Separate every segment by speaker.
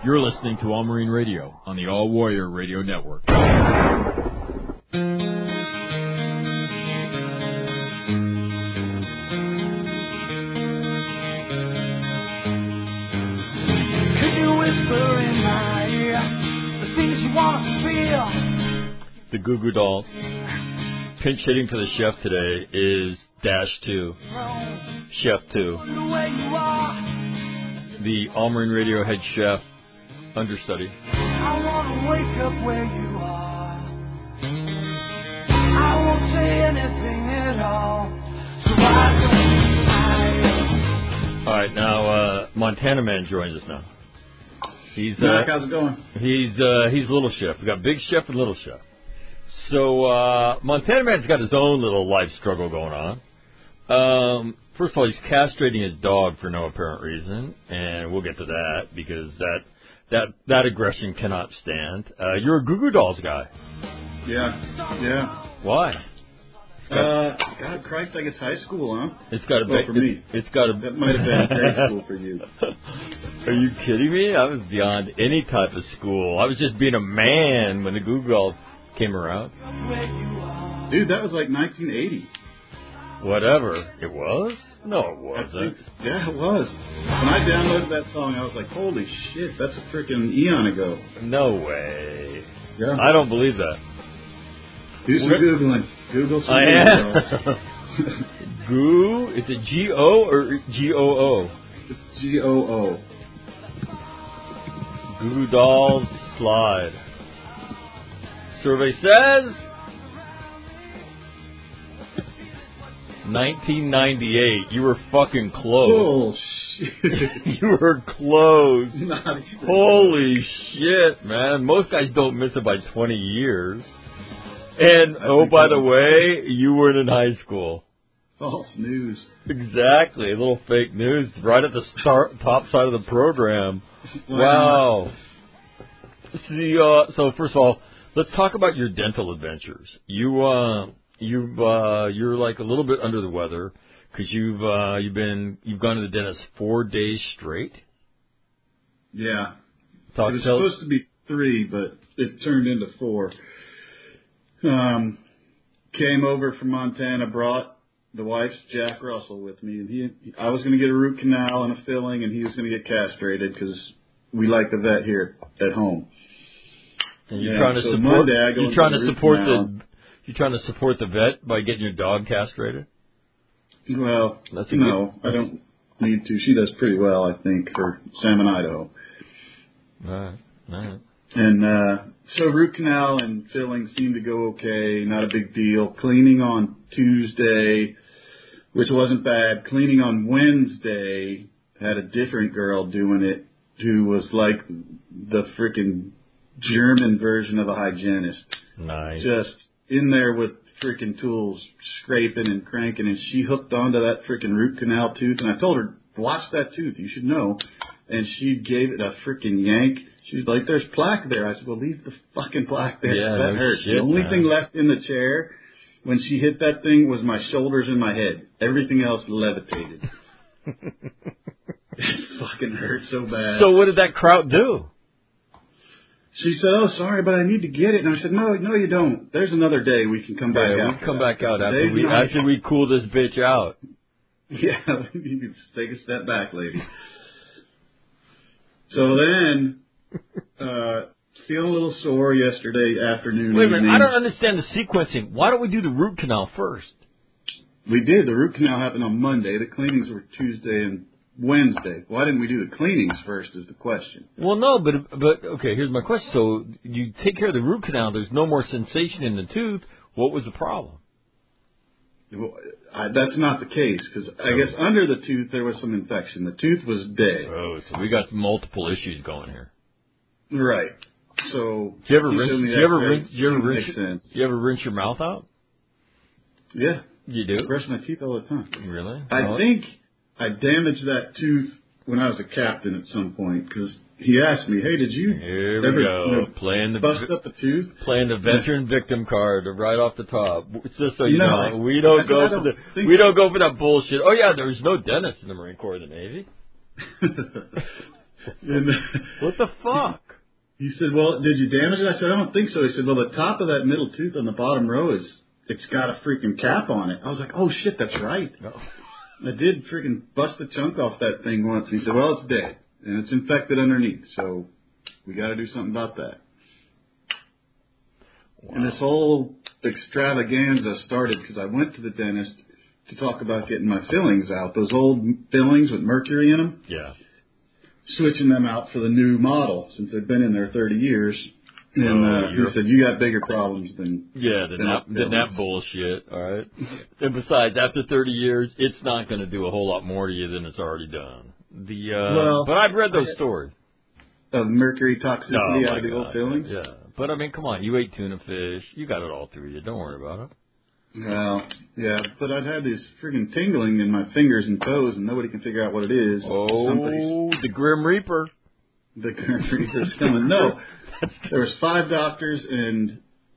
Speaker 1: You're listening to All Marine Radio on the All Warrior Radio Network. The Goo Goo Dolls. Pinch hitting for the chef today is -2. Chef 2. The All Marine Radio head chef understudy.
Speaker 2: I want to wake up where you are. I won't say anything at all. So why don't you
Speaker 1: All right, now Montana Man joins us now. He's
Speaker 3: Mac, how's it going?
Speaker 1: He's Little Chef. We got Big Chef and Little Chef. So Montana Man's got his own little life struggle going on. First of all, he's castrating his dog for no apparent reason, and we'll get to that because that aggression cannot stand. You're a Goo Goo Dolls guy.
Speaker 3: Yeah.
Speaker 1: Why?
Speaker 3: God Christ, I guess high school, huh?
Speaker 1: It's got to be
Speaker 3: for me.
Speaker 1: It's got to.
Speaker 3: That might have been grade school for you.
Speaker 1: Are you kidding me? I was beyond any type of school. I was just being a man when the Goo Goo Dolls came around.
Speaker 3: Dude, that was like 1980.
Speaker 1: Whatever. It was? No, it wasn't.
Speaker 3: Yeah, it was. When I downloaded that song, I was like, holy shit, that's a freaking eon ago.
Speaker 1: No way.
Speaker 3: Yeah.
Speaker 1: I don't believe that.
Speaker 3: Do some Googling. Google some
Speaker 1: I am. Goo? Is it G-O or G-O-O?
Speaker 3: It's G-O-O.
Speaker 1: Goo Goo Dolls slide. Survey says 1998. You were fucking close.
Speaker 3: Bullshit.
Speaker 1: You were close.
Speaker 3: Not even.
Speaker 1: Holy shit, man. Most guys don't miss it by 20 years. And, by the way, you weren't in high school.
Speaker 3: False news.
Speaker 1: Exactly. A little fake news right at the top side of the program. Wow. See, so first of all, let's talk about your dental adventures. You're like a little bit under the weather because you've gone to the dentist 4 days straight.
Speaker 3: Yeah. It was supposed to be 3, but it turned into 4. Came over from Montana, brought the wife's Jack Russell with me, and I was going to get a root canal and a filling, and he was going to get castrated because we like the vet here at home.
Speaker 1: And you're trying to support the vet by getting your dog castrated?
Speaker 3: Well, no, I don't need to. She does pretty well, I think, for Salmon, Idaho.
Speaker 1: All right.
Speaker 3: And so root canal and filling seemed to go okay, not a big deal. Cleaning on Tuesday, which wasn't bad. Cleaning on Wednesday, had a different girl doing it who was like the freaking German version of a hygienist.
Speaker 1: Nice.
Speaker 3: Just in there with freaking tools, scraping and cranking, and she hooked onto that freaking root canal tooth. And I told her, watch that tooth, you should know. And she gave it a freaking yank. She's like, there's plaque there. I said, well, leave the fucking plaque there.
Speaker 1: Yeah,
Speaker 3: that hurts.
Speaker 1: shit,
Speaker 3: the only
Speaker 1: man.
Speaker 3: thing left in the chair when she hit that thing was my shoulders and my head. Everything else levitated. It fucking hurt so bad.
Speaker 1: So what did that kraut do?
Speaker 3: She said, oh, sorry, but I need to get it. And I said, no, you don't. There's another day we can come back out.
Speaker 1: We can come back out after we cool this bitch out.
Speaker 3: Yeah, you can take a step back, lady. So then, feeling a little sore yesterday afternoon.
Speaker 1: Wait a minute, I don't understand the sequencing. Why don't we do the root canal first?
Speaker 3: We did. The root canal happened on Monday. The cleanings were Tuesday and Wednesday. Why didn't we do the cleanings first is the question.
Speaker 1: Well, no, but okay, here's my question. So you take care of the root canal, there's no more sensation in the tooth. What was the problem?
Speaker 3: That's not the case, because I guess under the tooth there was some infection. The tooth was dead.
Speaker 1: Oh, so we got multiple issues going here.
Speaker 3: Right. So
Speaker 1: do you ever rinse your mouth out?
Speaker 3: Yeah.
Speaker 1: You do?
Speaker 3: I brush my teeth all the time.
Speaker 1: Really?
Speaker 3: I think I damaged that tooth when I was a captain at some point, because he asked me, hey, did you bust up the tooth?
Speaker 1: Playing the veteran victim card right off the top. It's just so you know, we don't go for that bullshit. Oh, yeah, there's no dentist in the Marine Corps or the Navy.
Speaker 3: And
Speaker 1: What the fuck?
Speaker 3: he said, well, did you damage it? I said, I don't think so. He said, well, the top of that middle tooth on the bottom row it's got a freaking cap on it. I was like, oh shit, that's right.
Speaker 1: No.
Speaker 3: I did freaking bust a chunk off that thing once. He said, well, it's dead and it's infected underneath, so we got to do something about that. Wow. And this whole extravaganza started because I went to the dentist to talk about getting my fillings out, those old fillings with mercury in them.
Speaker 1: Yeah.
Speaker 3: Switching them out for the new model since they've been in there 30 years. And he said, you got bigger problems than
Speaker 1: that bullshit, all right? And besides, after 30 years, it's not going to do a whole lot more to you than it's already done. But I've read those stories.
Speaker 3: Of mercury toxicity out of the old fillings?
Speaker 1: Yeah. But, I mean, come on. You ate tuna fish. You got it all through you. Don't worry about it.
Speaker 3: Well, yeah, but I'd had this friggin' tingling in my fingers and toes, and nobody can figure out what it is.
Speaker 1: Oh, the Grim Reaper.
Speaker 3: The Grim Reaper's coming. No, there was 5 doctors and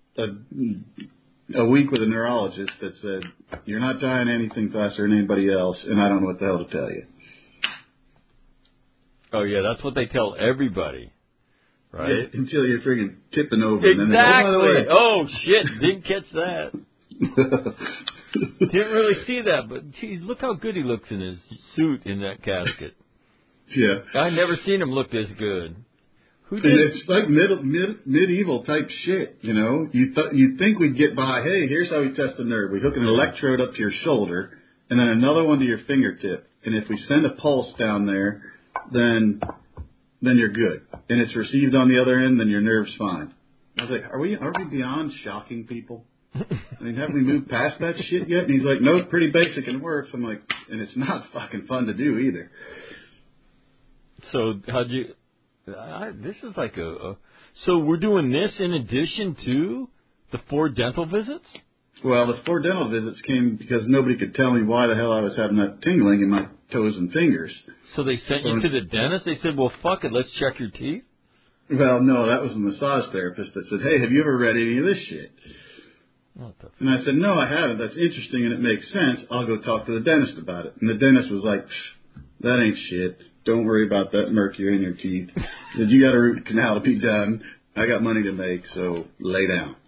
Speaker 3: a week with a neurologist that said, you're not dying anything faster than anybody else, and I don't know what the hell to tell you.
Speaker 1: Oh, yeah, that's what they tell everybody, right?
Speaker 3: Yeah, until you're friggin' tipping over.
Speaker 1: Exactly.
Speaker 3: And then they go, by the way.
Speaker 1: Oh, shit, didn't catch that. Didn't really see that, but geez, look how good he looks in his suit in that casket.
Speaker 3: Yeah.
Speaker 1: I never seen him look this good. Who did?
Speaker 3: And it's like medieval type shit, you know. You'd think we'd get by, hey, here's how we test a nerve. We hook an electrode up to your shoulder and then another one to your fingertip. And if we send a pulse down there, then you're good. And it's received on the other end, then your nerve's fine. I was like, are we beyond shocking people? I mean, haven't we moved past that shit yet? And he's like, no, it's pretty basic and works. I'm like, and it's not fucking fun to do either.
Speaker 1: So how'd you? This is like So we're doing this in addition to the 4 dental visits?
Speaker 3: Well, the 4 dental visits came because nobody could tell me why the hell I was having that tingling in my toes and fingers.
Speaker 1: So they sent you to the dentist? They said, well, fuck it, let's check your teeth?
Speaker 3: Well, no, that was a massage therapist that said, hey, have you ever read any of this shit? And I said, no, I haven't. That's interesting and it makes sense. I'll go talk to the dentist about it. And the dentist was like, that ain't shit. Don't worry about that mercury in your teeth. Said, you got a root canal to be done. I got money to make, so lay down.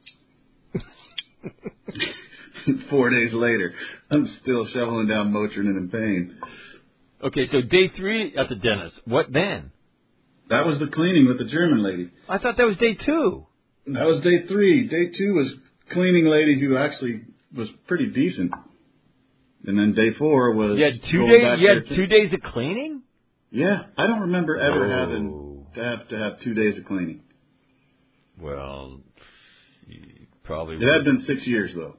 Speaker 3: 4 days later, I'm still shoveling down Motrin and in pain.
Speaker 1: Okay, so day 3 at the dentist. What then?
Speaker 3: That was the cleaning with the German lady.
Speaker 1: I thought that was day 2.
Speaker 3: That was day 3. Day 2 was cleaning lady who actually was pretty decent. And then day 4 was...
Speaker 1: You had 2 days? You had 2 days of cleaning?
Speaker 3: Yeah. I don't remember ever having to have 2 days of cleaning.
Speaker 1: Well, you probably...
Speaker 3: It had been 6 years, though.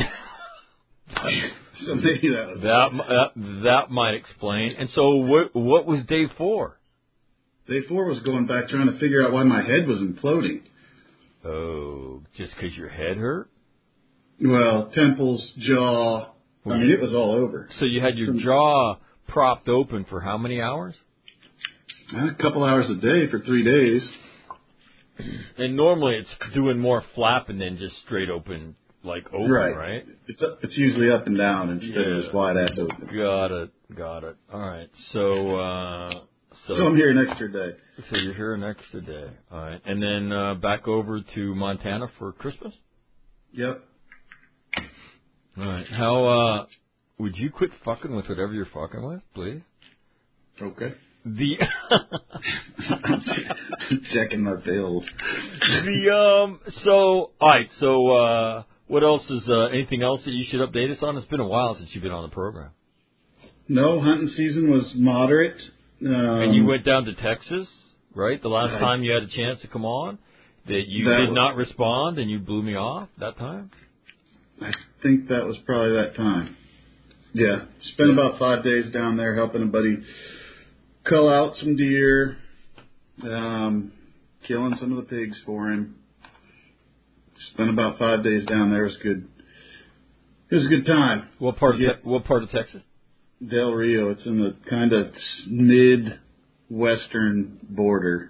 Speaker 3: So maybe that was...
Speaker 1: That might explain. And so what was day 4?
Speaker 3: Day 4 was going back trying to figure out why my head was imploding.
Speaker 1: Oh, just because your head hurt?
Speaker 3: Well, temples, jaw. I mean, it was all over.
Speaker 1: So you had your jaw propped open for how many hours?
Speaker 3: A couple hours a day for 3 days.
Speaker 1: And normally it's doing more flapping than just straight open, like open, right?
Speaker 3: It's usually up and down instead of just wide ass open.
Speaker 1: Got it. All right. So
Speaker 3: I'm here an extra day.
Speaker 1: So you're here an extra day. All right. And then back over to Montana for Christmas?
Speaker 3: Yep.
Speaker 1: All right. How would you quit fucking with whatever you're fucking with, please?
Speaker 3: Okay.
Speaker 1: I'm
Speaker 3: checking my bills.
Speaker 1: So all right. So what else is anything else that you should update us on? It's been a while since you've been on the program.
Speaker 3: No, hunting season was moderate.
Speaker 1: And you went down to Texas, right? The last time you had a chance to come on, that you did not respond and you blew me off that time?
Speaker 3: I think that was probably that time. Yeah. Spent about 5 days down there helping a buddy cull out some deer, killing some of the pigs for him. Spent about 5 days down there. It was good. It was a good time.
Speaker 1: What part of Texas?
Speaker 3: Del Rio. It's in the kind of mid-western border.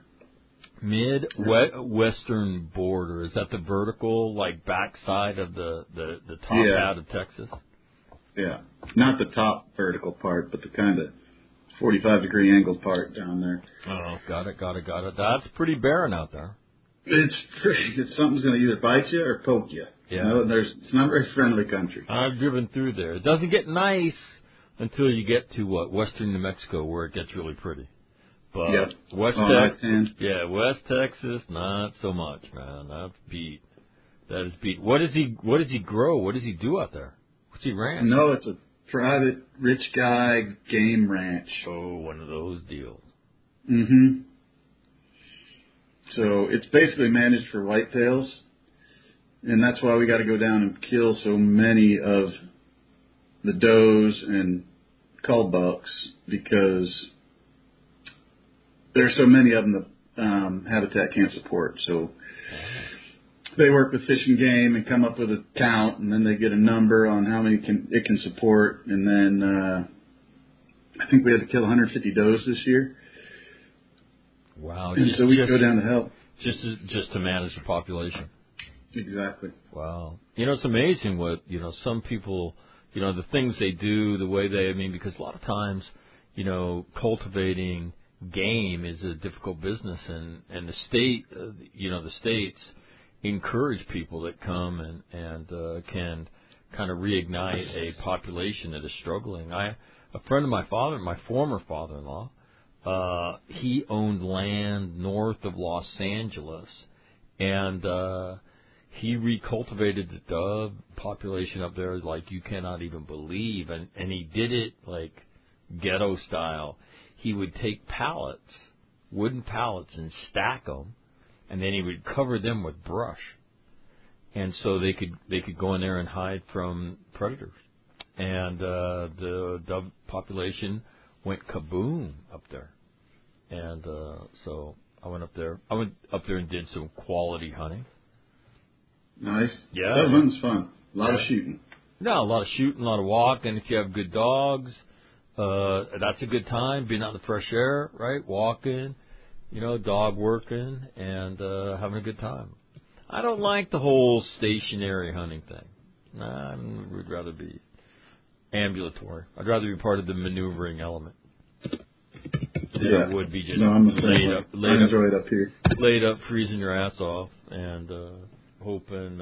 Speaker 1: Mid-western border. Is that the vertical, like, backside of the top out of Texas?
Speaker 3: Yeah. Not the top vertical part, but the kind of 45-degree angled part down there.
Speaker 1: Oh, got it. That's pretty barren out there.
Speaker 3: It's something's going to either bite you or poke you.
Speaker 1: Yeah.
Speaker 3: It's not a very friendly country.
Speaker 1: I've driven through there. It doesn't get nice until you get to western New Mexico, where it gets really pretty. But
Speaker 3: Yep.
Speaker 1: West Texas, not so much, man. That's beat. That is beat. What does he grow? What does he do out there? What's he ranch?
Speaker 3: No, it's a private rich guy game ranch.
Speaker 1: Oh, one of those deals.
Speaker 3: Mm-hmm. So it's basically managed for whitetails, and that's why we got to go down and kill so many of the does and cull bucks, because there's so many of them that habitat can't support. So they work with Fish and Game and come up with a count, and then they get a number on how many it can support. And then I think we had to kill 150 does this year.
Speaker 1: Wow!
Speaker 3: And so we go down to help.
Speaker 1: Just to manage the population.
Speaker 3: Exactly.
Speaker 1: Wow. It's amazing what some people, the things they do, the way they. I mean, because a lot of times, cultivating game is a difficult business, and the state, the states encourage people that come and can kind of reignite a population that is struggling. A friend of my former father-in-law, he owned land north of Los Angeles, and he recultivated the dove population up there like you cannot even believe, and he did it like ghetto style. He would take wooden pallets, and stack them, and then he would cover them with brush, and so they could go in there and hide from predators. And the dove population went kaboom up there. And so I went up there. And did some quality hunting.
Speaker 3: Nice.
Speaker 1: Yeah.
Speaker 3: Dove hunting's fun. A lot of shooting.
Speaker 1: No, a lot of shooting, a lot of walking. If you have good dogs, that's a good time. Being out in the fresh air, right? Walking, dog working, and having a good time. I don't like the whole stationary hunting thing. Nah, I would rather be ambulatory. I'd rather be part of the maneuvering element.
Speaker 3: Yeah.
Speaker 1: It would be just
Speaker 3: I'm the same way. I enjoy it up here.
Speaker 1: Laid up, freezing your ass off, and hoping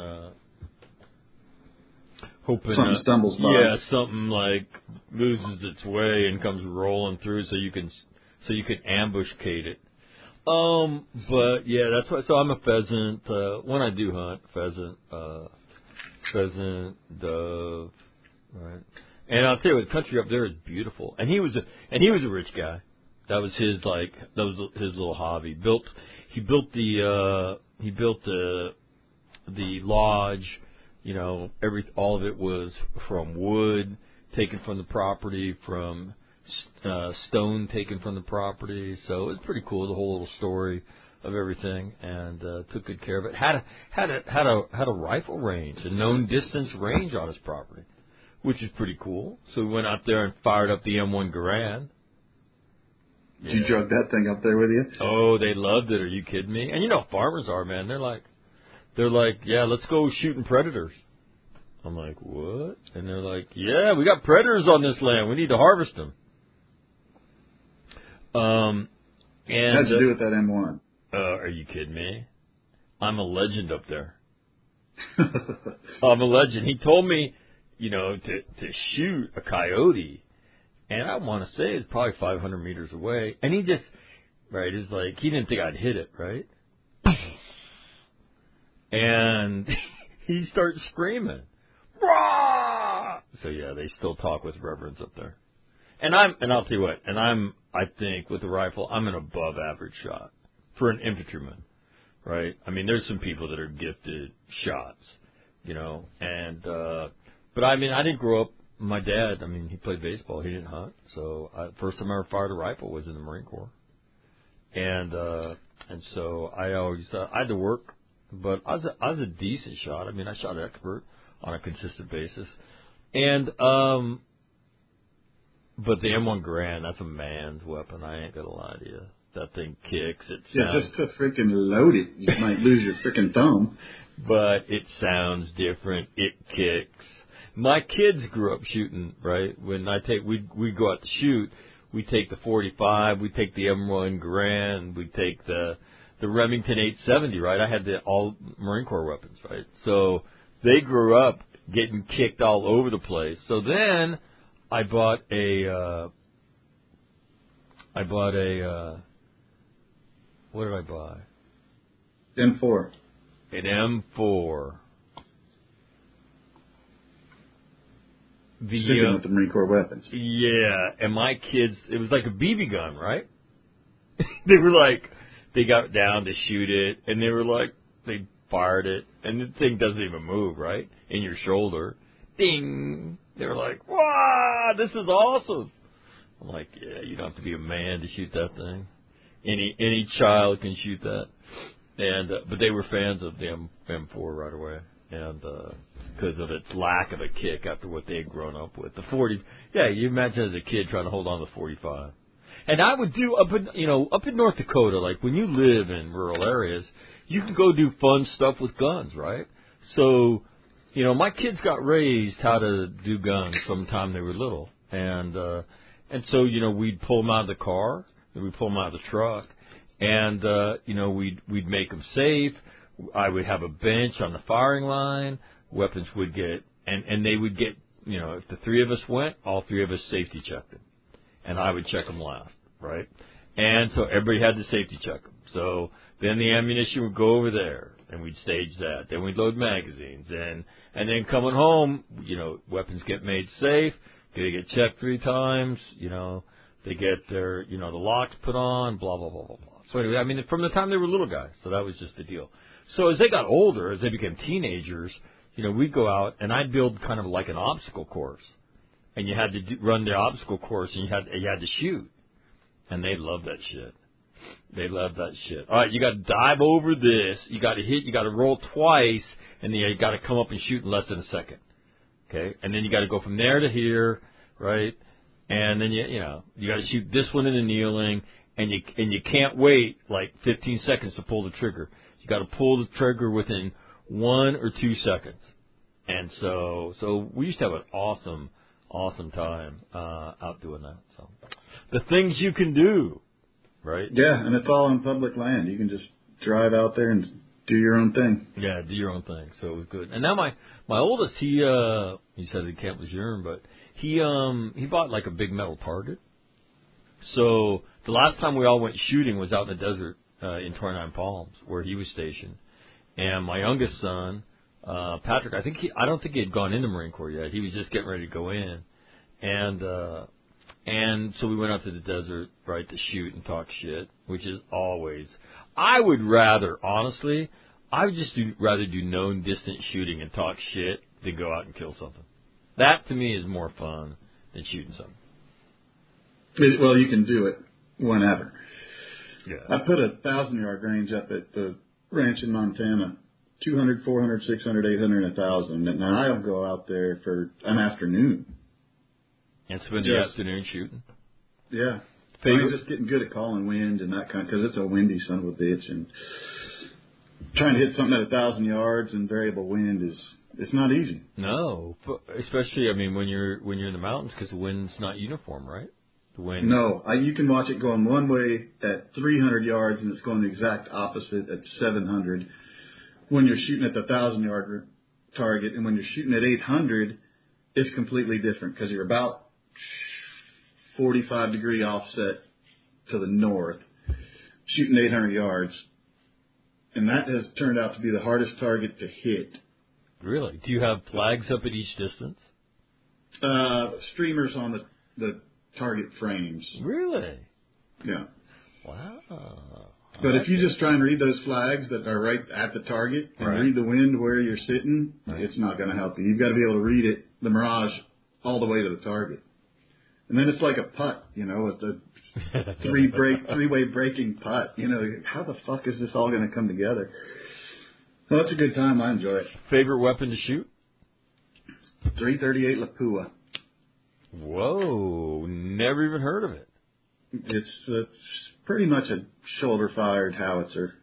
Speaker 3: something stumbles by.
Speaker 1: Yeah, something like loses its way and comes rolling through, so you can ambushcate it. But yeah, that's why. So I'm a pheasant. When I do hunt, pheasant, dove, right? And I'll tell you what, the country up there is beautiful. And he was a rich guy. That was his little hobby. He built the lodge. All of it was from wood taken from the property, from stone taken from the property. So it was pretty cool, the whole little story of everything, and took good care of it. Had a rifle range, a known distance range on his property, which is pretty cool. So we went out there and fired up the M1 Garand.
Speaker 3: Did you drug that thing up there with you?
Speaker 1: Oh, they loved it. Are you kidding me? And how farmers are, man. They're like, yeah, let's go shooting predators. I'm like, what? And they're like, yeah, we got predators on this land. We need to harvest them. And
Speaker 3: how'd you do with that M1?
Speaker 1: Are you kidding me? I'm a legend up there. I'm a legend. He told me, to shoot a coyote. And I want to say it's probably 500 meters away. And he just, right, is like, he didn't think I'd hit it, right? And he starts screaming. Rah! So yeah, they still talk with reverence up there. And I'll tell you what, I think with the rifle, I'm an above average shot for an infantryman, right? I mean, there's some people that are gifted shots, but I didn't grow up. My dad, he played baseball. He didn't hunt. So first time I ever fired a rifle was in the Marine Corps. And so I always, I had to work, but I was a decent shot. I shot expert on a consistent basis. And, but the M1 Garand, that's a man's weapon. I ain't gonna lie to you. That thing kicks.
Speaker 3: Just to freaking load it, you might lose your freaking thumb.
Speaker 1: But it sounds different. It kicks. My kids grew up shooting, right? When we'd go out to shoot, we take the 45, we take the M1 Garand, we take the Remington 870, right? I had the all Marine Corps weapons, right? So they grew up getting kicked all over the place. So then I bought a what did I buy?
Speaker 3: M4.
Speaker 1: An M4.
Speaker 3: Sticking with the Marine Corps weapons.
Speaker 1: Yeah, and my kids, it was like a BB gun, right? They were like, they got down to shoot it, and they were like, they fired it, and the thing doesn't even move, right? In your shoulder. Ding! They were like, wow, this is awesome. I'm like, yeah, you don't have to be a man to shoot that thing. Any child can shoot that. And but they were fans of the M4 right away, and because of its lack of a kick after what they had grown up with. The 40, yeah, you imagine as a kid trying to hold on to the 45. And I would do up in North Dakota, like when you live in rural areas, you can go do fun stuff with guns, right? So, my kids got raised how to do guns from the time they were little, and so we'd pull them out of the car, and we'd pull them out of the truck. And, we'd make them safe. I would have a bench on the firing line. Weapons would get, and they would get, if the three of us went, all three of us safety checked them. And I would check them last, right? And so everybody had to safety check them. So then the ammunition would go over there, and we'd stage that. Then we'd load magazines. And then coming home, weapons get made safe. They get checked 3 times, they get their, the locks put on, blah, blah, blah, blah, blah. So anyway, from the time they were little guys, so that was just the deal. So as they got older, as they became teenagers, we'd go out and I'd build kind of like an obstacle course, and you had to run the obstacle course, and you had to shoot, and they loved that shit. They loved that shit. All right, you got to dive over this, you got to hit, you got to roll twice, and then you got to come up and shoot in less than a second. Okay, and then you got to go from there to here, right? And then you got to shoot this one in the kneeling. And you can't wait like 15 seconds to pull the trigger. You got to pull the trigger within 1 or 2 seconds. And so we used to have an awesome time out doing that. So the things you can do, right?
Speaker 3: Yeah, and it's all on public land. You can just drive out there and do your own thing.
Speaker 1: Yeah, do your own thing. So it was good. And now my oldest, he says he can't Lejeune, but he bought like a big metal target. So the last time we all went shooting was out in the desert in 29 Palms, where he was stationed. And my youngest son, Patrick, I don't think he had gone into Marine Corps yet. He was just getting ready to go in. And so we went out to the desert, right, to shoot and talk shit, which is always. I would rather just rather do known distant shooting and talk shit than go out and kill something. That to me is more fun than shooting something.
Speaker 3: Well, you can do it whenever.
Speaker 1: Yeah.
Speaker 3: I put a 1,000-yard range up at the ranch in Montana, 200, 400, 600, 800, and 1,000. And I don't go out there for an afternoon.
Speaker 1: And spend the afternoon shooting?
Speaker 3: Yeah. I'm just getting good at calling wind and that kind, because it's a windy son of a bitch. And trying to hit something at 1,000 yards and variable wind it's not easy.
Speaker 1: No, especially, when you're in the mountains, because the wind's not uniform, right?
Speaker 3: No, you can watch it going one way at 300 yards, and it's going the exact opposite at 700. When you're shooting at the 1,000-yard target, and when you're shooting at 800, it's completely different because you're about 45-degree offset to the north, shooting 800 yards, and that has turned out to be the hardest target to hit.
Speaker 1: Really? Do you have flags up at each distance?
Speaker 3: Streamers on the target frames.
Speaker 1: Really?
Speaker 3: Yeah.
Speaker 1: Wow.
Speaker 3: But if you just try and read those flags that are right at the target and read the wind where you're sitting, it's not going to help you. You've got to be able to read it, the mirage, all the way to the target. And then it's like a putt, it's a three-way breaking putt. How the fuck is this all going to come together? Well, it's a good time. I enjoy it.
Speaker 1: Favorite weapon to shoot?
Speaker 3: .338 Lapua.
Speaker 1: Whoa, never even heard of it.
Speaker 3: It's pretty much a shoulder-fired howitzer.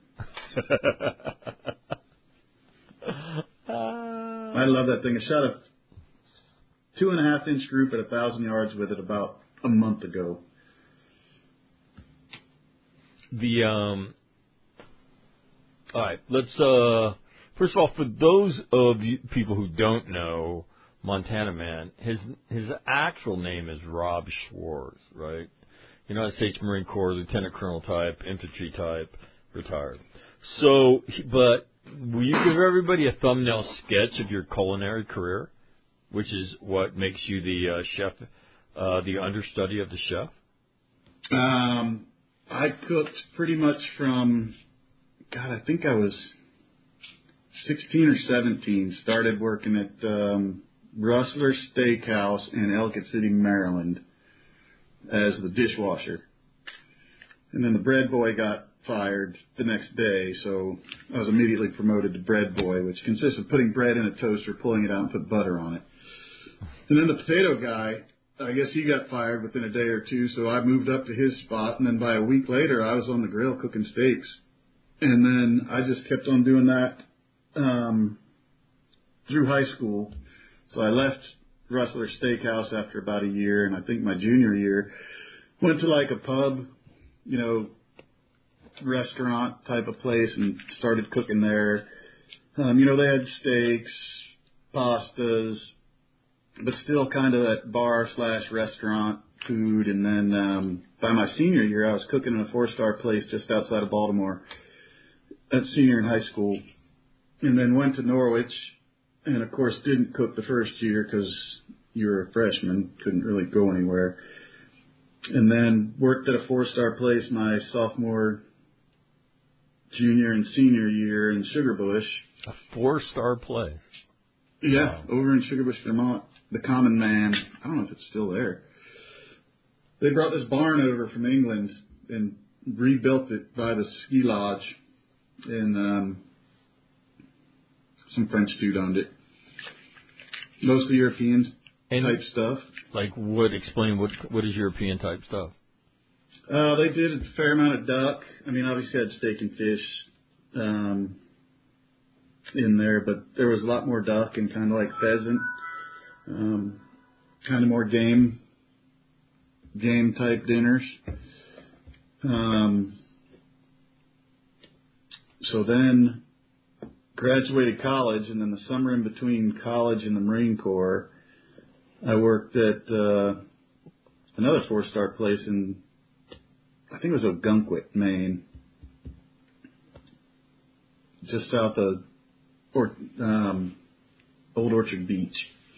Speaker 3: I love that thing. I shot a 2.5-inch group at 1,000 yards with it about a month ago.
Speaker 1: All right, let's first of all, for those of you people who don't know Montana Man, his actual name is Rob Schwartz, right? United States Marine Corps, Lieutenant Colonel type, infantry type, retired. So, but will you give everybody a thumbnail sketch of your culinary career, which is what makes you the chef, the understudy of the chef?
Speaker 3: I cooked pretty much from, God, I think I was 16 or 17. Started working at Rustler Steakhouse in Ellicott City, Maryland, as the dishwasher. And then the bread boy got fired the next day, so I was immediately promoted to bread boy, which consists of putting bread in a toaster, pulling it out, and put butter on it. And then the potato guy, I guess he got fired within a day or two, so I moved up to his spot, and then by a week later, I was on the grill cooking steaks. And then I just kept on doing that through high school. So I left Rustler Steakhouse after about a year, and I think my junior year, went to like a pub, restaurant type of place and started cooking there. They had steaks, pastas, but still kind of that bar/restaurant food. And then by my senior year, I was cooking in a 4-star place just outside of Baltimore at senior in high school. And then went to Norwich and, of course, didn't cook the first year because you were a freshman, couldn't really go anywhere. And then worked at a 4-star place my sophomore, junior, and senior year in Sugarbush.
Speaker 1: A 4-star place?
Speaker 3: Yeah,
Speaker 1: Wow.
Speaker 3: over in Sugarbush, Vermont. The Common Man. I don't know if it's still there. They brought this barn over from England and rebuilt it by the ski lodge. And some French dude owned it. Mostly European type stuff.
Speaker 1: Like explain what is European type stuff?
Speaker 3: They did a fair amount of duck. I mean, obviously had steak and fish in there, but there was a lot more duck and kind of like pheasant, kind of more game type dinners. So then graduated college, and then the summer in between college and the Marine Corps, I worked at another 4-star place in, I think it was Ogunquit, Maine, just south of Old Orchard Beach.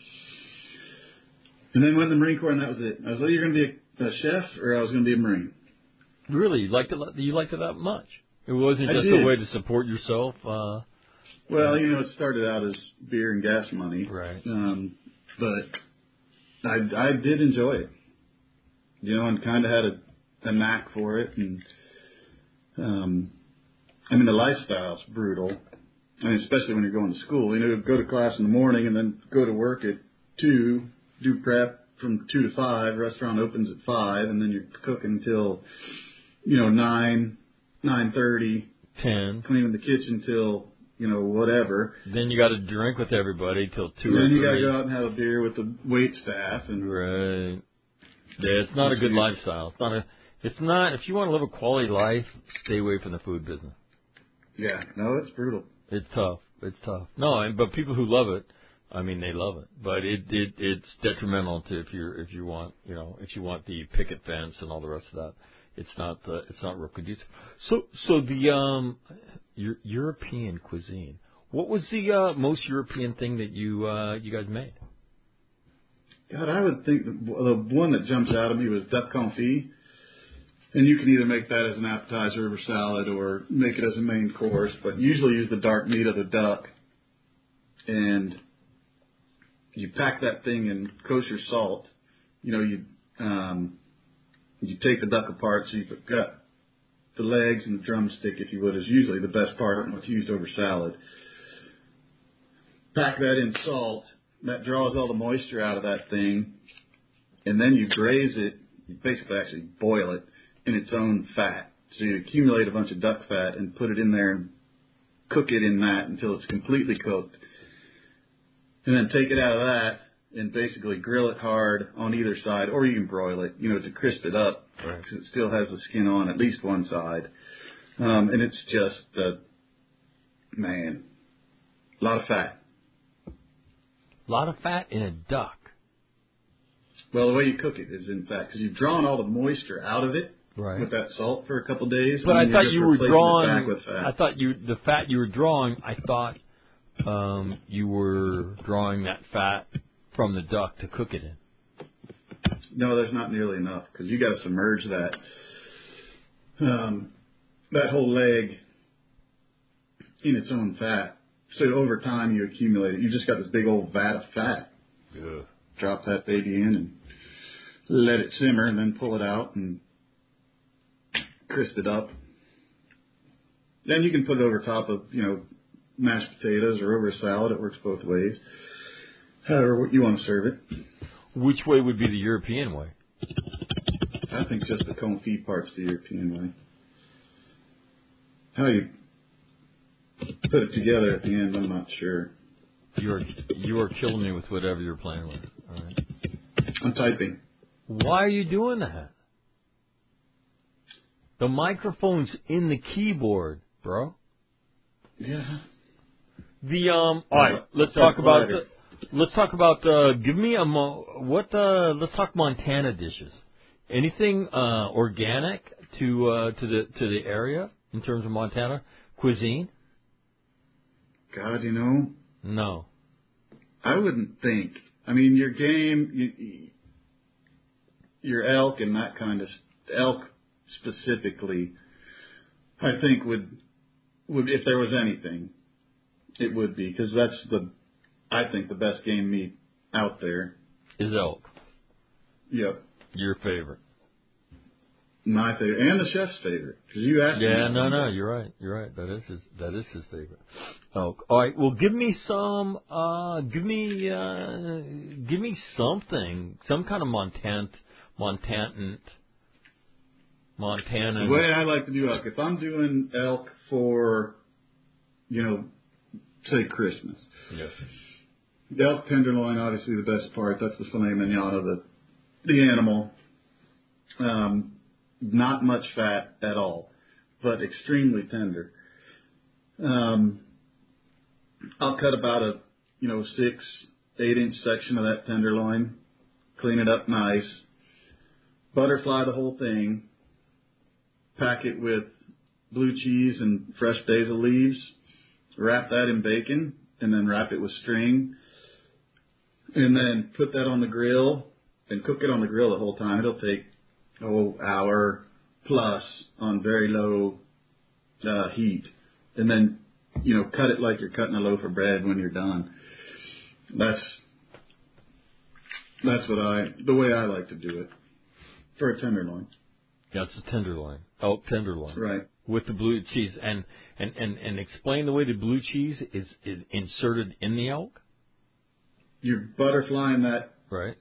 Speaker 3: And then went in the Marine Corps, and that was it. I was like, you're going to be a chef, or I was going to be a Marine.
Speaker 1: Really? You liked it that much? It wasn't just a way to support yourself?
Speaker 3: Well, it started out as beer and gas money.
Speaker 1: Right.
Speaker 3: But I did enjoy it, and kind of had a knack for it. And, the lifestyle's brutal. Especially when you're going to school. Go to class in the morning and then go to work at 2, do prep from 2 to 5. Restaurant opens at 5, and then you're cooking until, 9, 9:30.
Speaker 1: 10.
Speaker 3: Cleaning the kitchen till, whatever.
Speaker 1: Then you got to drink with everybody till 2
Speaker 3: and
Speaker 1: or 3.
Speaker 3: Then you got to go out and have a beer with the wait staff.
Speaker 1: Right. Yeah, it's not a good lifestyle. It's not, if you want to live a quality life, stay away from the food business.
Speaker 3: Yeah, no, it's brutal.
Speaker 1: It's tough. No, but people who love it, they love it. But it's detrimental to if you want the picket fence and all the rest of that. It's not real conducive. So the European cuisine. What was the most European thing that you guys made?
Speaker 3: God, I would think the one that jumps out at me was duck confit. And you can either make that as an appetizer or salad or make it as a main course, but usually use the dark meat of the duck. And you pack that thing in kosher salt. You take the duck apart, so you've got the legs and the drumstick, if you would, is usually the best part and what's used over salad. Pack that in salt. That draws all the moisture out of that thing. And then you braise it. You basically actually boil it in its own fat. So you accumulate a bunch of duck fat and put it in there and cook it in that until it's completely cooked. And then take it out of that and basically grill it hard on either side, or you can broil it, to crisp it up, because it still has the skin on at least one side. And it's just, a lot of fat.
Speaker 1: A lot of fat in a duck.
Speaker 3: Well, the way you cook it is, in fact, because you've drawn all the moisture out of it with that salt for a couple days.
Speaker 1: But I thought you were drawing.
Speaker 3: Back with fat.
Speaker 1: I thought the fat you were drawing. I thought you were drawing that fat from the duck to cook it in.
Speaker 3: No, there's not nearly enough, because you got to submerge that that whole leg in its own fat. So over time you accumulate it. You just got this big old vat of fat.
Speaker 1: Yeah.
Speaker 3: Drop that baby in and let it simmer, and then pull it out and crisp it up. Then you can put it over top of, mashed potatoes or over a salad. It works both ways. However you want to serve it.
Speaker 1: Which way would be the European way?
Speaker 3: I think just the confit part's the European way. How you put it together at the end, I'm not sure.
Speaker 1: You are killing me with whatever you're playing with. All right.
Speaker 3: I'm typing.
Speaker 1: Why are you doing that? The microphone's in the keyboard, bro.
Speaker 3: Yeah.
Speaker 1: All right, let's talk about give me let's talk Montana dishes. Anything organic to the area in terms of Montana cuisine?
Speaker 3: God,
Speaker 1: No.
Speaker 3: I wouldn't think. I mean, your game, your elk and that kind of elk specifically, I think would if there was anything, it would be, because that's I think the best game meat out there
Speaker 1: is elk.
Speaker 3: Yep.
Speaker 1: Your favorite.
Speaker 3: My favorite, and the chef's favorite, because you asked me.
Speaker 1: Yeah, no, you're right. That is his favorite. Elk. All right. Well, give me some. Give me something. Some kind of Montana.
Speaker 3: The way I like to do elk, if I'm doing elk for, say Christmas.
Speaker 1: Yes.
Speaker 3: The elk tenderloin, obviously the best part. That's the filet mignon of the animal. Not much fat at all, but extremely tender. I'll cut about a 6-8 inch section of that tenderloin, clean it up nice, butterfly the whole thing, pack it with blue cheese and fresh basil leaves, wrap that in bacon, and then wrap it with string, and then put that on the grill and cook it on the grill the whole time. It'll take hour plus on very low heat, and then cut it like you're cutting a loaf of bread when you're done. That's the way I like to do it for a tenderloin.
Speaker 1: Yeah, it's a tenderloin, elk tenderloin,
Speaker 3: right?
Speaker 1: With the blue cheese, and explain the way the blue cheese is inserted in the elk.
Speaker 3: You're butterflying that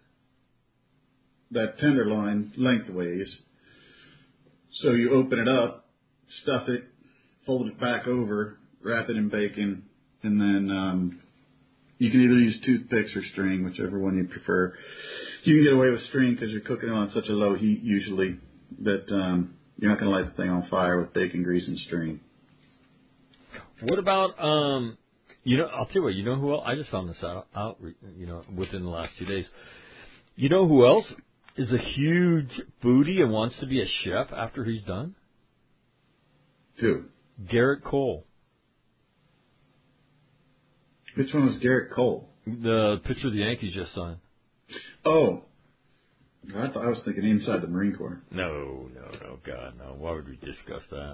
Speaker 3: tenderloin lengthways. So you open it up, stuff it, fold it back over, wrap it in bacon, and then you can either use toothpicks or string, whichever one you prefer. You can get away with string because you're cooking it on such a low heat usually that you're not going to light the thing on fire with bacon grease and string.
Speaker 1: What about I'll tell you what. You know who else? I just found this out. Within the last 2 days. You know who else is a huge foodie and wants to be a chef after he's done?
Speaker 3: Who?
Speaker 1: Garrett Cole.
Speaker 3: Which one was Garrett Cole?
Speaker 1: The pitcher the Yankees just signed.
Speaker 3: Oh. I was thinking inside the Marine Corps.
Speaker 1: No, God, no. Why would we discuss that?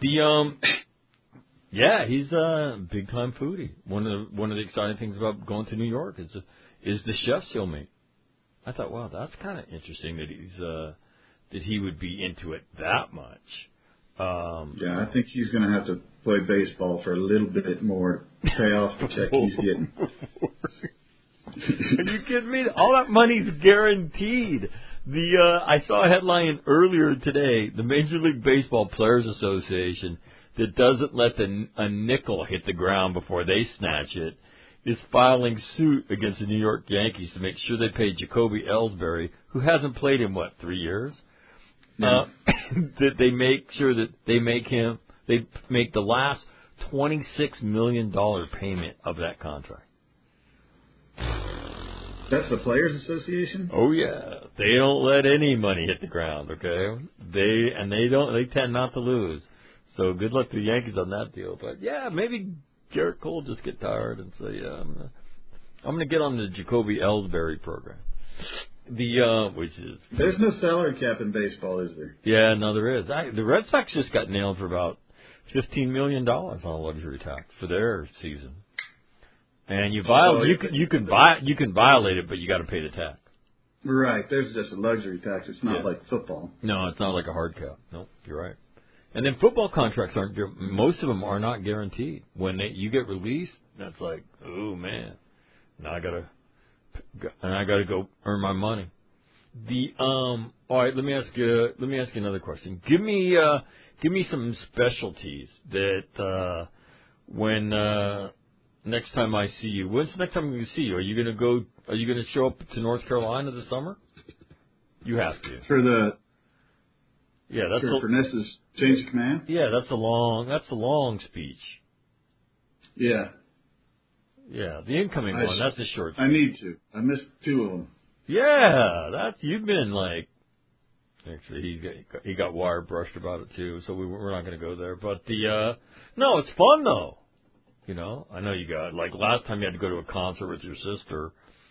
Speaker 1: He's a big time foodie. One of the exciting things about going to New York is the chefs he'll meet. I thought, wow, that's kind of interesting that he would be into it that much.
Speaker 3: I think he's going to have to play baseball for a little bit more to pay off the check he's getting.
Speaker 1: Are you kidding me? All that money's guaranteed. I saw a headline earlier today. The Major League Baseball Players Association that doesn't let a nickel hit the ground before they snatch it is filing suit against the New York Yankees to make sure they pay Jacoby Ellsbury, who hasn't played in, 3 years?
Speaker 3: Yeah.
Speaker 1: That they make sure that they make the last $26 million payment of that contract.
Speaker 3: That's the Players Association?
Speaker 1: Oh yeah, they don't let any money hit the ground. Okay, they tend not to lose. So good luck to the Yankees on that deal. But yeah, maybe Garrett Cole just get tired and say, yeah, I'm gonna get on the Jacoby Ellsbury program.
Speaker 3: There's no salary cap in baseball, is there?
Speaker 1: Yeah, no, there is. The Red Sox just got nailed for about $15 million on a luxury tax for their season. And you can violate it, but you got to pay the tax.
Speaker 3: Right. There's just a luxury tax. It's not like football.
Speaker 1: No, it's not like a hard cap. No, you're right. And then football contracts most of them are not guaranteed. When you get released, that's like, oh man, now I gotta go earn my money. All right, let me ask you another question. Give me some specialties that when next time I see you. When's the next time I'm going to see you? Are you going to show up to North Carolina this summer? You have to.
Speaker 3: For
Speaker 1: for
Speaker 3: Nessa's change of command?
Speaker 1: Yeah, that's a long speech.
Speaker 3: Yeah.
Speaker 1: Yeah, the incoming one, that's a short speech.
Speaker 3: I need to. I missed 2 of them.
Speaker 1: Yeah, you've been like, actually he got wire brushed about it too, so we're not going to go there. But no, it's fun though. You know, I know you got, like last time you had to go to a concert with your sister.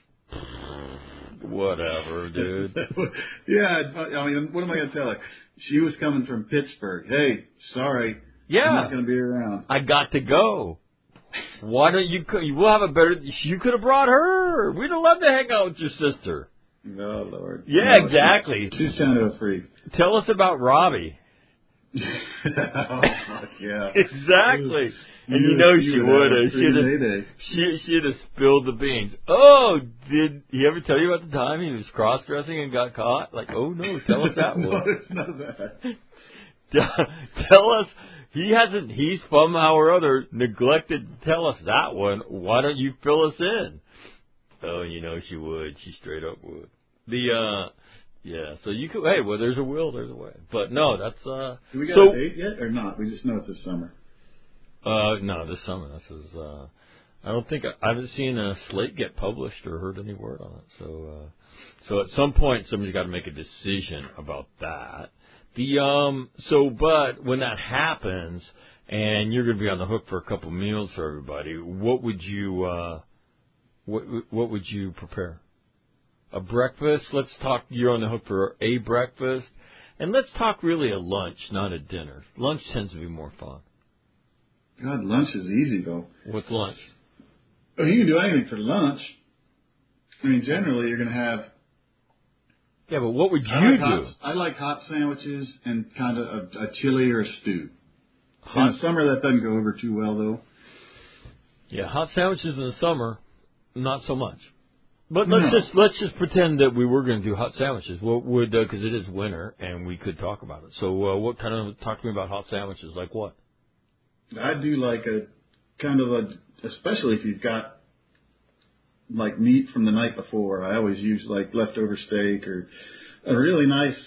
Speaker 1: Whatever, dude.
Speaker 3: Yeah, I mean, what am I going to tell her? She was coming from Pittsburgh. Hey, sorry.
Speaker 1: Yeah.
Speaker 3: I'm not going to be around.
Speaker 1: I got to go. Why don't you have a better, you could have brought her. We'd have loved to hang out with your sister.
Speaker 3: Oh, Lord.
Speaker 1: Yeah,
Speaker 3: no,
Speaker 1: exactly.
Speaker 3: She's kind of a freak.
Speaker 1: Tell us about Robbie.
Speaker 3: Oh, fuck yeah.
Speaker 1: Exactly. And you know she would have. She'd have spilled the beans. Oh, did he ever tell you about the time he was cross-dressing and got caught? Like, oh no, tell us that one.
Speaker 3: No, it's none of that.
Speaker 1: Tell us. He's somehow or other neglected to tell us that one. Why don't you fill us in? Oh, you know she would. She straight up would. Yeah, so you could, hey, well, there's a will, there's a way. But no, that's,
Speaker 3: Do we got a date yet or not? We just know it's this summer.
Speaker 1: No, this summer. This is, I don't think, I haven't seen a slate get published or heard any word on it. So at some point, somebody's got to make a decision about that. But when that happens, and you're going to be on the hook for a couple meals for everybody, what would you prepare? A breakfast? Let's talk, you're on the hook for a breakfast. And let's talk really a lunch, not a dinner. Lunch tends to be more fun.
Speaker 3: God, lunch is easy, though.
Speaker 1: What's lunch?
Speaker 3: Oh, you can do anything for lunch. I mean, generally, you're going to have...
Speaker 1: Yeah, but what would you do?
Speaker 3: I like hot sandwiches and kind of a chili or a stew. In the summer, that doesn't go over too well, though.
Speaker 1: Yeah, hot sandwiches in the summer, not so much. But let's just pretend that we were going to do hot sandwiches. What would, because it is winter and we could talk about it. So what kind of, talk to me about hot sandwiches, like what?
Speaker 3: I do like a kind of especially if you've got like meat from the night before. I always use like leftover steak or a really nice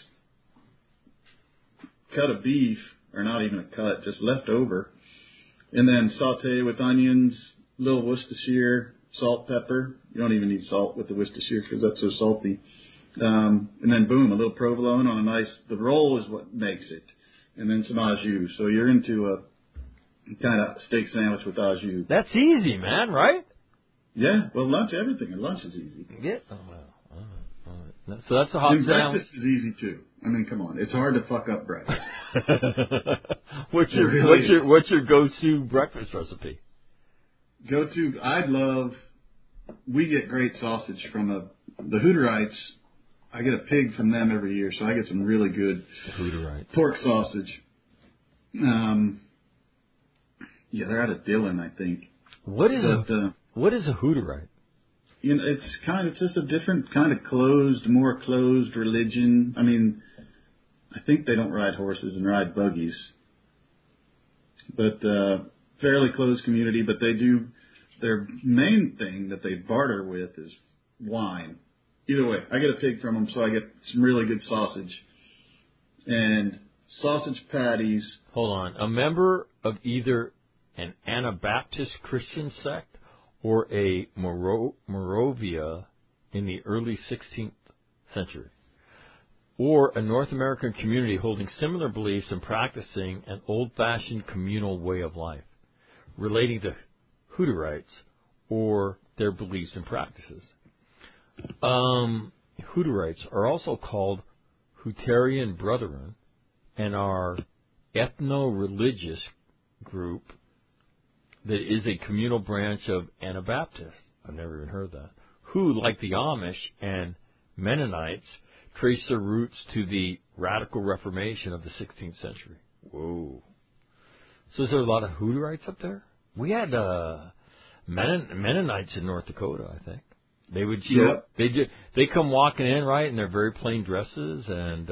Speaker 3: cut of beef, or not even a cut, just leftover. And then saute with onions, little Worcestershire, salt, pepper. You don't even need salt with the Worcestershire because that's so salty. And then boom, a little provolone on a nice, the roll is what makes it. And then some au jus. So you're into a kind of steak sandwich with au jus.
Speaker 1: That's easy, man, right?
Speaker 3: Yeah. Well, everything at lunch is easy.
Speaker 1: Yeah. Oh, wow. All right. So that's a hot sandwich.
Speaker 3: Breakfast is easy too. I mean, come on. It's hard to fuck up breakfast.
Speaker 1: What's your go-to breakfast recipe?
Speaker 3: We get great sausage from the Hooterites. I get a pig from them every year, so I get some really good pork sausage. Yeah, they're out of Dillon, I think.
Speaker 1: What is a Hooterite?
Speaker 3: You know, it's just a different kind of more closed religion. I mean, I think they don't ride horses and ride buggies, but fairly closed community. But they do their main thing that they barter with is wine. Either way, I get a pig from them, so I get some really good sausage. And sausage patties.
Speaker 1: Hold on. A member of either an Anabaptist Christian sect or a Moravia in the early 16th century, or a North American community holding similar beliefs and practicing an old-fashioned communal way of life, relating to Hutterites or their beliefs and practices. Hutterites are also called Hutterian Brethren and are ethno-religious group that is a communal branch of Anabaptists. I've never even heard that. Who, like the Amish and Mennonites, trace their roots to the radical Reformation of the 16th century. Whoa. So is there a lot of Hutterites up there? We had Mennonites in North Dakota, I think. They would show, they come walking in, right, in their very plain dresses, and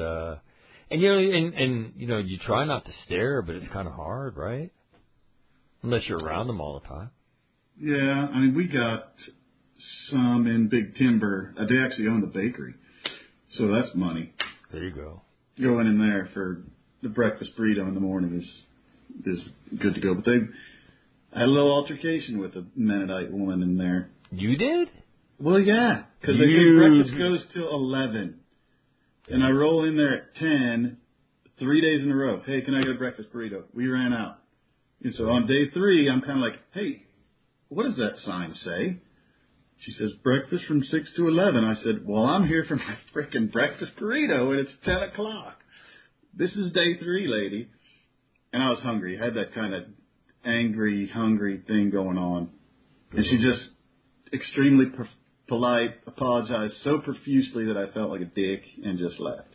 Speaker 1: you try not to stare, but it's kind of hard, right? Unless you're around them all the time.
Speaker 3: Yeah, I mean, we got some in Big Timber. They actually own the bakery, so that's money.
Speaker 1: There you go.
Speaker 3: Going in there for the breakfast burrito in the morning is good to go. But I had a little altercation with a Mennonite woman in there.
Speaker 1: You did?
Speaker 3: Well, yeah, because they say breakfast goes till 11, and I roll in there at 10, 3 days in a row. Hey, can I get a breakfast burrito? We ran out. And so on day 3, I'm kind of like, hey, what does that sign say? She says, breakfast from 6 to 11. I said, well, I'm here for my frickin' breakfast burrito, and it's 10 o'clock. This is day 3, lady. And I was hungry. I had that kind of angry, hungry thing going on. And she just extremely polite, apologized so profusely that I felt like a dick and just left.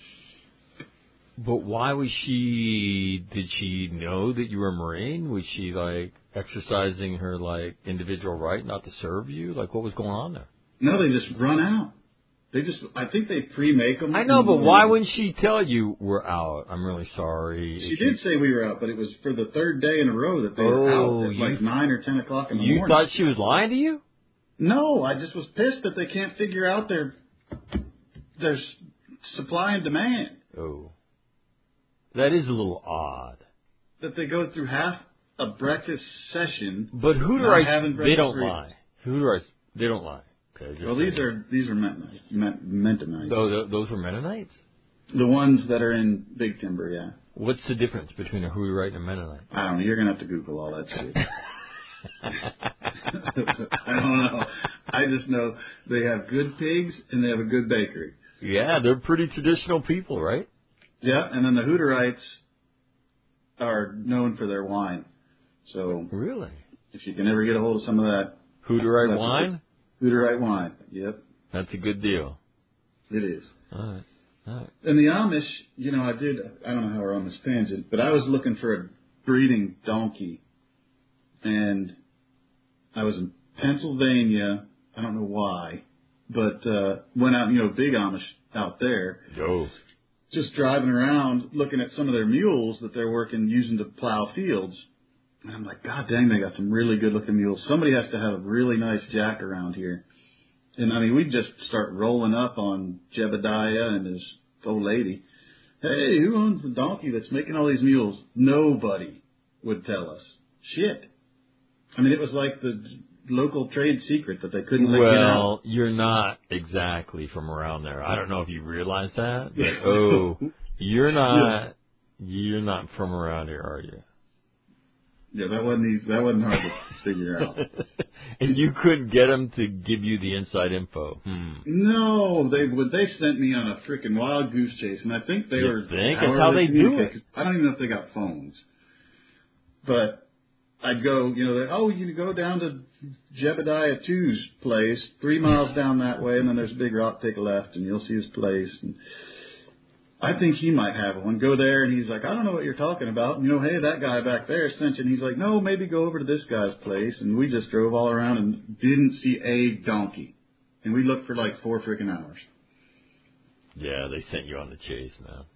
Speaker 1: But why was she, did she know that you were a Marine? Was she, like, exercising her, like, individual right not to serve you? Like, what was going on there?
Speaker 3: No, they just run out. I think they pre-make them.
Speaker 1: I know, but why wouldn't she tell you we're out? I'm really sorry.
Speaker 3: She did say we were out, but it was for the 3rd day in a row that they were out at like 9 or 10 o'clock in the morning.
Speaker 1: You thought she was lying to you?
Speaker 3: No, I just was pissed that they can't figure out their supply and demand.
Speaker 1: Oh. That is a little odd.
Speaker 3: That they go through half a breakfast session.
Speaker 1: But Hutterites, they don't lie. Hutterites, they don't lie. Okay,
Speaker 3: well, these are Mennonites.
Speaker 1: Those were Mennonites?
Speaker 3: The ones that are in Big Timber, yeah.
Speaker 1: What's the difference between a Hutterite and a Mennonite?
Speaker 3: I don't know. You're going to have to Google all that shit. I don't know. I just know they have good pigs and they have a good bakery.
Speaker 1: Yeah, they're pretty traditional people, right?
Speaker 3: Yeah, and then the Hutterites are known for their wine. So
Speaker 1: really,
Speaker 3: if you can ever get a hold of some of that
Speaker 1: Hutterite wine,
Speaker 3: Hutterite wine, yep,
Speaker 1: that's a good deal.
Speaker 3: It is.
Speaker 1: All right.
Speaker 3: And the Amish, I don't know how we're on this tangent, but I was looking for a breeding donkey, and I was in Pennsylvania. I don't know why, but went out, big Amish out there.
Speaker 1: Go.
Speaker 3: Just driving around, looking at some of their mules that they're using to plow fields. And I'm like, God dang, they got some really good-looking mules. Somebody has to have a really nice jack around here. And, we'd just start rolling up on Jebediah and his old lady. Hey, who owns the donkey that's making all these mules? Nobody would tell us. Shit. It was like the local trade secret that they couldn't let get out.
Speaker 1: Well, you're not exactly from around there. I don't know if you realize that, but you're not from around here, are you?
Speaker 3: Yeah, that wasn't hard to figure out.
Speaker 1: And you couldn't get them to give you the inside info.
Speaker 3: No, they sent me on a freaking wild goose chase, and I think they were.
Speaker 1: That's how they do it.
Speaker 3: I don't even know if they got phones, but I'd go, you go down to Jebediah 2's place, 3 miles down that way, and then there's a big rock, take a left, and you'll see his place. And I think he might have one. Go there, and he's like, I don't know what you're talking about. And, hey, that guy back there sent you. And he's like, no, maybe go over to this guy's place. And we just drove all around and didn't see a donkey. And we looked for like 4 freaking hours.
Speaker 1: Yeah, they sent you on the chase, man.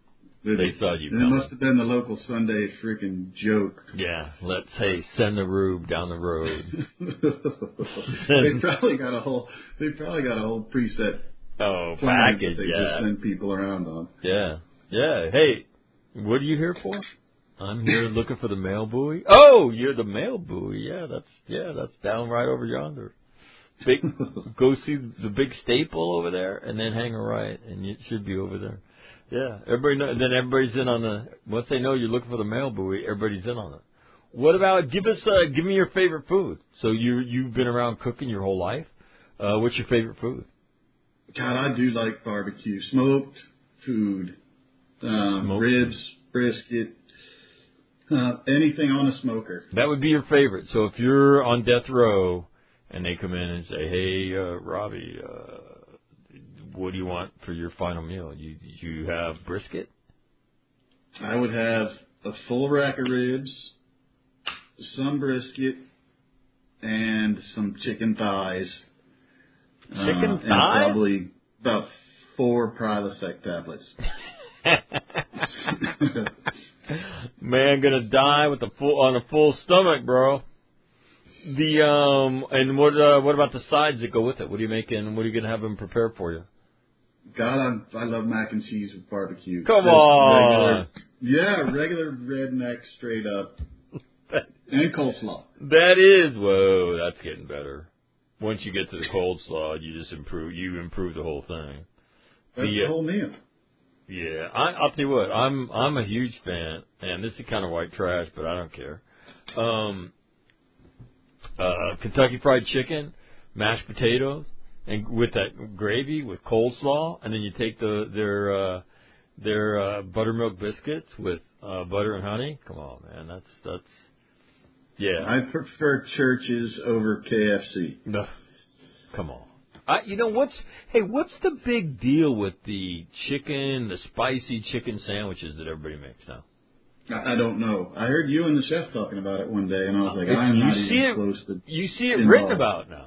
Speaker 1: They saw you
Speaker 3: It
Speaker 1: coming.
Speaker 3: must have been the local Sunday freaking joke.
Speaker 1: Yeah, let's send the rube down the road.
Speaker 3: They probably got a whole preset plan
Speaker 1: package.
Speaker 3: that they just send people around on.
Speaker 1: Yeah. Hey, what are you here for? I'm here looking for the mail buoy. Oh, you're the mail buoy. Yeah, that's down right over yonder. Go see the big staple over there, and then hang a right, and it should be over there. Yeah, then everybody's in on the. Once they know you're looking for the mail buoy, everybody's in on it. What about give me your favorite food? So you've been around cooking your whole life. What's your favorite food?
Speaker 3: God, I do like barbecue, smoked food, ribs, brisket, anything on a smoker.
Speaker 1: That would be your favorite. So if you're on death row and they come in and say, "Hey, Robbie, what do you want for your final meal?" You have brisket?
Speaker 3: I would have a full rack of ribs, some brisket, and some chicken thighs.
Speaker 1: Chicken thighs?
Speaker 3: And probably about 4 Prilosec tablets.
Speaker 1: Man, gonna die on a full stomach, bro. And what about the sides that go with it? What are you making? What are you gonna have them prepare for you?
Speaker 3: God, I love mac and cheese with barbecue.
Speaker 1: Come on.
Speaker 3: Regular redneck straight up. And coleslaw.
Speaker 1: Whoa, that's getting better. Once you get to the coleslaw, you just improve the whole thing.
Speaker 3: That's the whole meal.
Speaker 1: Yeah, I'll tell you what, I'm a huge fan, and this is kind of white trash, but I don't care. Kentucky Fried Chicken, mashed potatoes, and with that gravy with coleslaw, and then you take their buttermilk biscuits with butter and honey. Come on, man, that's yeah.
Speaker 3: I prefer Church's over KFC.
Speaker 1: No, come on. What's the big deal with the spicy chicken sandwiches that everybody makes now?
Speaker 3: I don't know. I heard you and the chef talking about it one day, and I was like, I'm not even close to.
Speaker 1: You see it written about now.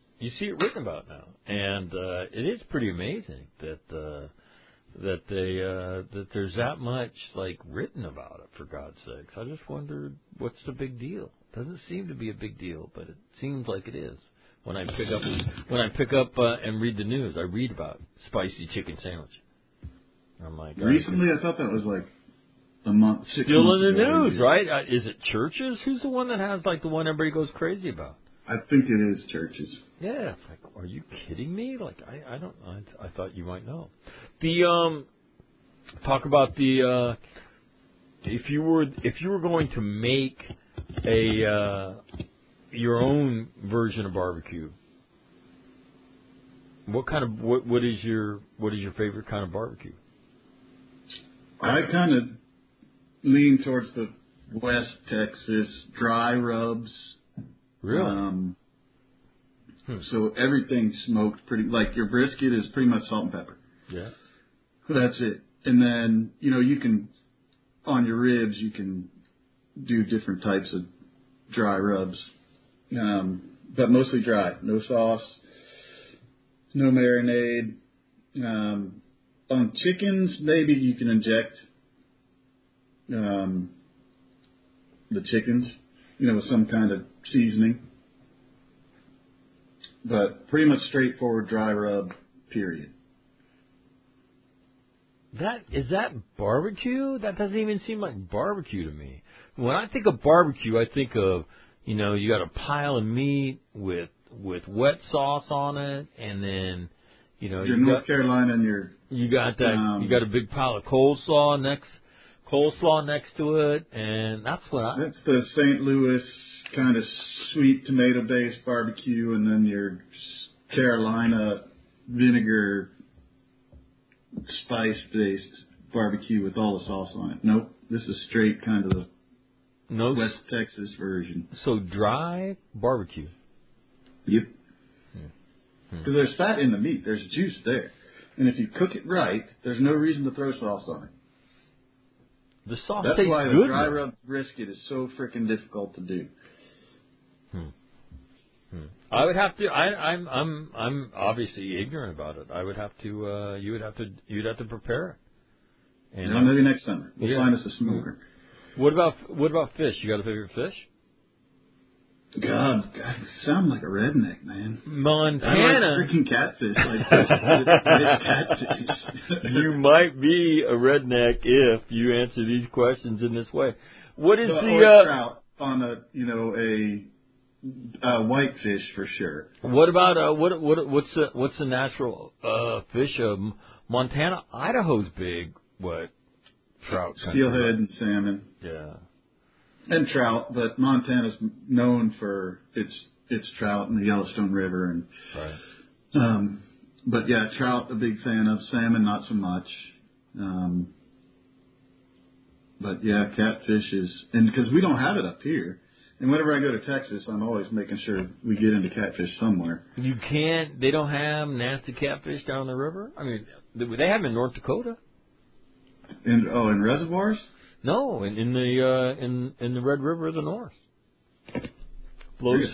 Speaker 1: And it is pretty amazing that there's that much like written about it. For God's sakes, I just wondered what's the big deal. Doesn't seem to be a big deal, but it seems like it is. When I pick up and read the news, I read about spicy chicken sandwich. I'm like,
Speaker 3: recently, I thought that was like a month, 6
Speaker 1: still
Speaker 3: months
Speaker 1: in the
Speaker 3: ago,
Speaker 1: news, right? Is it Church's? Who's the one that has like the one everybody goes crazy about?
Speaker 3: I think it is Church's.
Speaker 1: Yeah, it's like, are you kidding me? Like, I thought you might know. Talk about if you were going to make your own version of barbecue, what is your favorite kind of barbecue?
Speaker 3: I kind of lean towards the West Texas dry rubs.
Speaker 1: Really?
Speaker 3: So everything smoked pretty, like your brisket is pretty much salt and pepper.
Speaker 1: Yeah.
Speaker 3: That's it. And then, you can, on your ribs, you can do different types of dry rubs. But mostly dry. No sauce, no marinade. On chickens, maybe you can inject the chickens, with some kind of seasoning. But pretty much straightforward dry rub, period.
Speaker 1: Is that barbecue? That doesn't even seem like barbecue to me. When I think of barbecue, I think of, you got a pile of meat with wet sauce on it, and then,
Speaker 3: your North Carolina and your
Speaker 1: you got a big pile of coleslaw next to it, and that's
Speaker 3: that's the St. Louis kind of sweet tomato based barbecue, and then your Carolina vinegar spice based barbecue with all the sauce on it. Nope, this is straight kind of the West Texas version.
Speaker 1: So dry barbecue.
Speaker 3: Yep. Because there's fat in the meat, there's juice there, and if you cook it right, there's no reason to throw sauce on it.
Speaker 1: The sauce
Speaker 3: That's
Speaker 1: tastes
Speaker 3: why
Speaker 1: good.
Speaker 3: The dry rub brisket is so freaking difficult to do.
Speaker 1: I would have to. I'm obviously ignorant about it. I would have to. You'd have to prepare it. And
Speaker 3: maybe next summer. We'll find us a smoker.
Speaker 1: What about fish? You got a favorite fish?
Speaker 3: God, I sound like a redneck, man.
Speaker 1: Montana.
Speaker 3: I like freaking catfish like this. Catfish.
Speaker 1: You might be a redneck if you answer these questions in this way. What is
Speaker 3: or
Speaker 1: the
Speaker 3: trout on a whitefish for sure.
Speaker 1: What about what's the natural fish of Montana? Idaho's big. What trout?
Speaker 3: Steelhead and salmon.
Speaker 1: Yeah.
Speaker 3: And trout, but Montana's known for its trout in the Yellowstone River and
Speaker 1: right.
Speaker 3: But yeah, trout a big fan of, salmon not so much. But yeah, catfish is, and because we don't have it up here, and whenever I go to Texas, I'm always making sure we get into catfish somewhere.
Speaker 1: You can't. They don't have nasty catfish down the river. I mean, they have them in North Dakota.
Speaker 3: In reservoirs?
Speaker 1: No, in the Red River of the North. Flows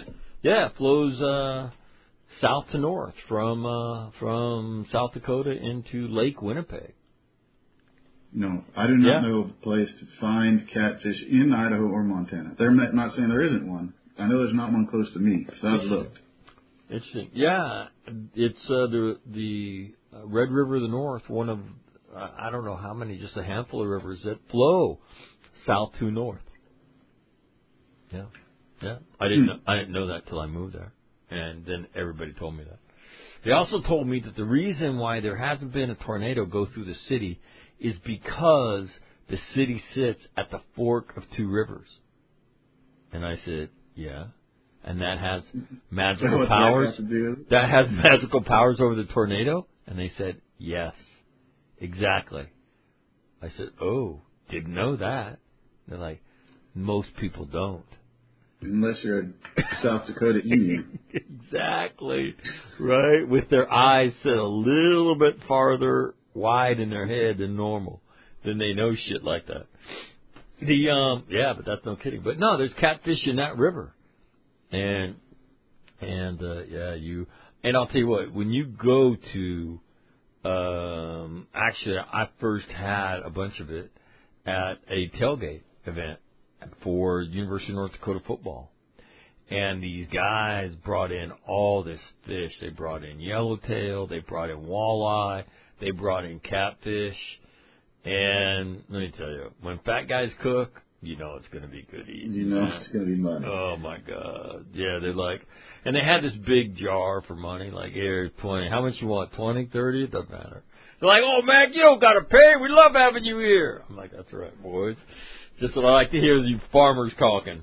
Speaker 1: south to north from South Dakota into Lake Winnipeg.
Speaker 3: No, I do not know of a place to find catfish in Idaho or Montana. They're not saying there isn't one. I know there's not one close to me because I've looked.
Speaker 1: Interesting. Yeah, it's the Red River of the North, one of I don't know how many, just a handful of rivers that flow south to north. Yeah. I didn't know that till I moved there, and then everybody told me that. They also told me that the reason why there hasn't been a tornado go through the city is because the city sits at the fork of two rivers. And I said, yeah. And that has magical powers. That has magical powers over the tornado? And they said, yes. Exactly. I said, oh, didn't know that. They're like, most people don't.
Speaker 3: Unless you're a South Dakota Indian.
Speaker 1: Exactly. Right? With their eyes set a little bit farther wide in their head than normal. Then they know shit like that. But that's no kidding. But no, there's catfish in that river. And I'll tell you what, when you go to actually, I first had a bunch of it at a tailgate event for University of North Dakota football. And these guys brought in all this fish. They brought in yellowtail. They brought in walleye. They brought in catfish. And let me tell you, when fat guys cook, you know it's going to be good eating.
Speaker 3: You know it's going to be money.
Speaker 1: Oh, my God. Yeah, they're like, and they had this big jar for money, like, here, 20. How much you want, 20, 30? It doesn't matter. They're like, oh, Mac, you don't got to pay. We love having you here. I'm like, that's right, boys. Just what I like to hear is you farmers talking.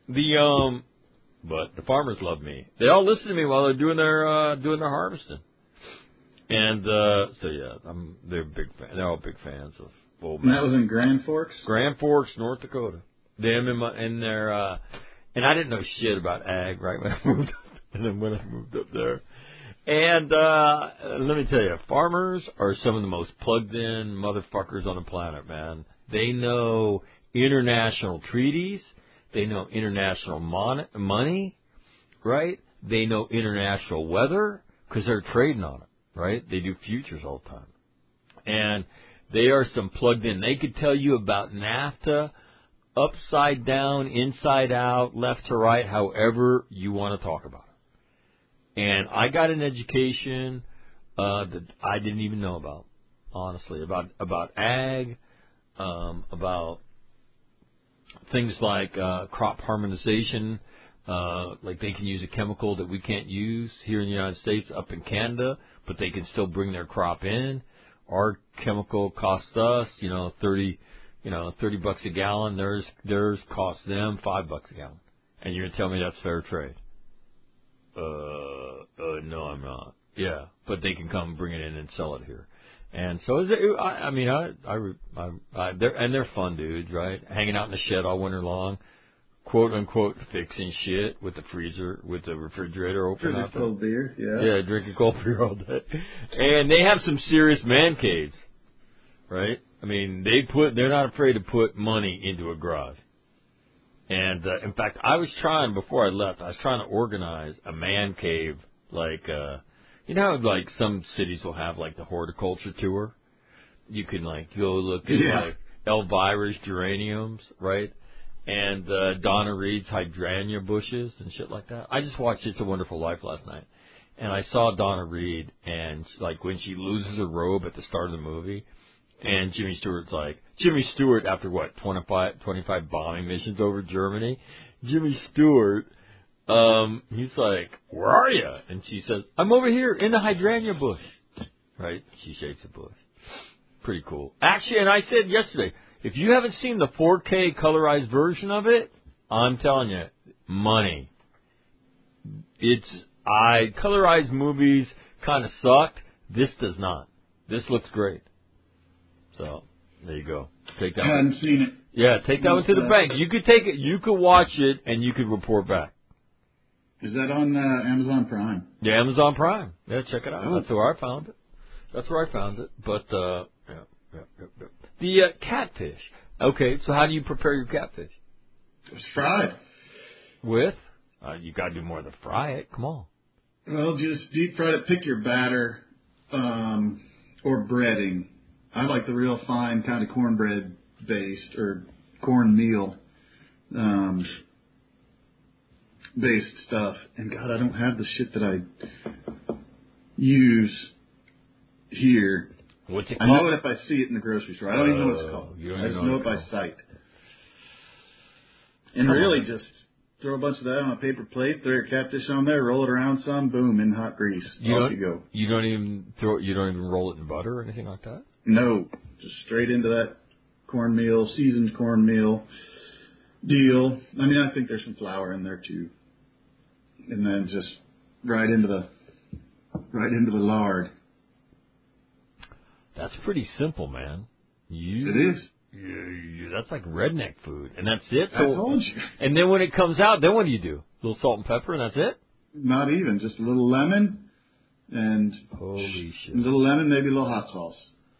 Speaker 1: But the farmers love me. They all listen to me while they're doing their harvesting. And, they're big fans. They're all big fans of old
Speaker 3: And that was in Grand Forks?
Speaker 1: Grand Forks, North Dakota. Them in their, and I didn't know shit about ag, right, when I moved up. And then when I moved up there. And, let me tell you, farmers are some of the most plugged in motherfuckers on the planet, man. They know international treaties. They know international money, right? They know international weather because they're trading on it. Right? They do futures all the time. And they are some plugged in. They could tell you about NAFTA, upside down, inside out, left to right, however you want to talk about it. And I got an education that I didn't even know about, honestly, about ag, about things like crop harmonization, like they can use a chemical that we can't use here in the United States, up in Canada, but they can still bring their crop in. Our chemical costs us, $30 a gallon. Theirs costs them $5 a gallon. And you're gonna tell me that's fair trade? No, I'm not. Yeah, but they can come bring it in and sell it here. And so they're fun dudes, right? Hanging out in the shed all winter long, quote unquote fixing shit with the freezer, with the refrigerator open.
Speaker 3: Drinking cold beer, yeah.
Speaker 1: Yeah, drinking cold beer all day. And they have some serious man caves, right? I mean, they're not afraid to put money into a garage. And in fact, before I left, I was trying to organize a man cave, like, you know how like some cities will have like the horticulture tour? You can like go look at like Elvira's geraniums, right? And Donna Reed's hydrangea bushes and shit like that. I just watched It's a Wonderful Life last night, and I saw Donna Reed, and like when she loses her robe at the start of the movie, and Jimmy Stewart's like, Jimmy Stewart after what, 25 bombing missions over Germany? Jimmy Stewart, he's like, where are you? And she says, I'm over here in the hydrangea bush. Right? She shakes a bush. Pretty cool. Actually, and I said yesterday, if you haven't seen the 4K colorized version of it, I'm telling you, money. Colorized movies kind of sucked. This does not. This looks great. So, there you go. Take that.
Speaker 3: I hadn't seen it.
Speaker 1: Yeah, take that one to the bank. You could take it, you could watch it, and you could report back.
Speaker 3: Is that on Amazon Prime?
Speaker 1: Yeah, Amazon Prime. Yeah, check it out.
Speaker 3: Oh.
Speaker 1: That's where I found it. But, The catfish. Okay, so how do you prepare your catfish?
Speaker 3: It's fried.
Speaker 1: With? You got to do more than fry it. Come on.
Speaker 3: Well, just deep fry it. Pick your batter or breading. I like the real fine kind of cornbread based or cornmeal based stuff. And God, I don't have the shit that I use here.
Speaker 1: What's it
Speaker 3: I
Speaker 1: called?
Speaker 3: know it if I see it in the grocery store. I don't even know what it's called. I just know it by sight. And really just throw a bunch of that on a paper plate, throw your catfish on there, roll it around some, boom, in hot grease. Off you go.
Speaker 1: You don't even roll it in butter or anything like that?
Speaker 3: No. Just straight into that cornmeal, seasoned cornmeal deal. I mean, I think there's some flour in there too. And then just right into the lard.
Speaker 1: That's pretty simple, man.
Speaker 3: It is.
Speaker 1: That's like redneck food, and that's it.
Speaker 3: I told you.
Speaker 1: And then when it comes out, then what do you do? A little salt and pepper, and that's it?
Speaker 3: Not even. Just a little lemon and
Speaker 1: holy shit.
Speaker 3: A little lemon, maybe a little hot sauce.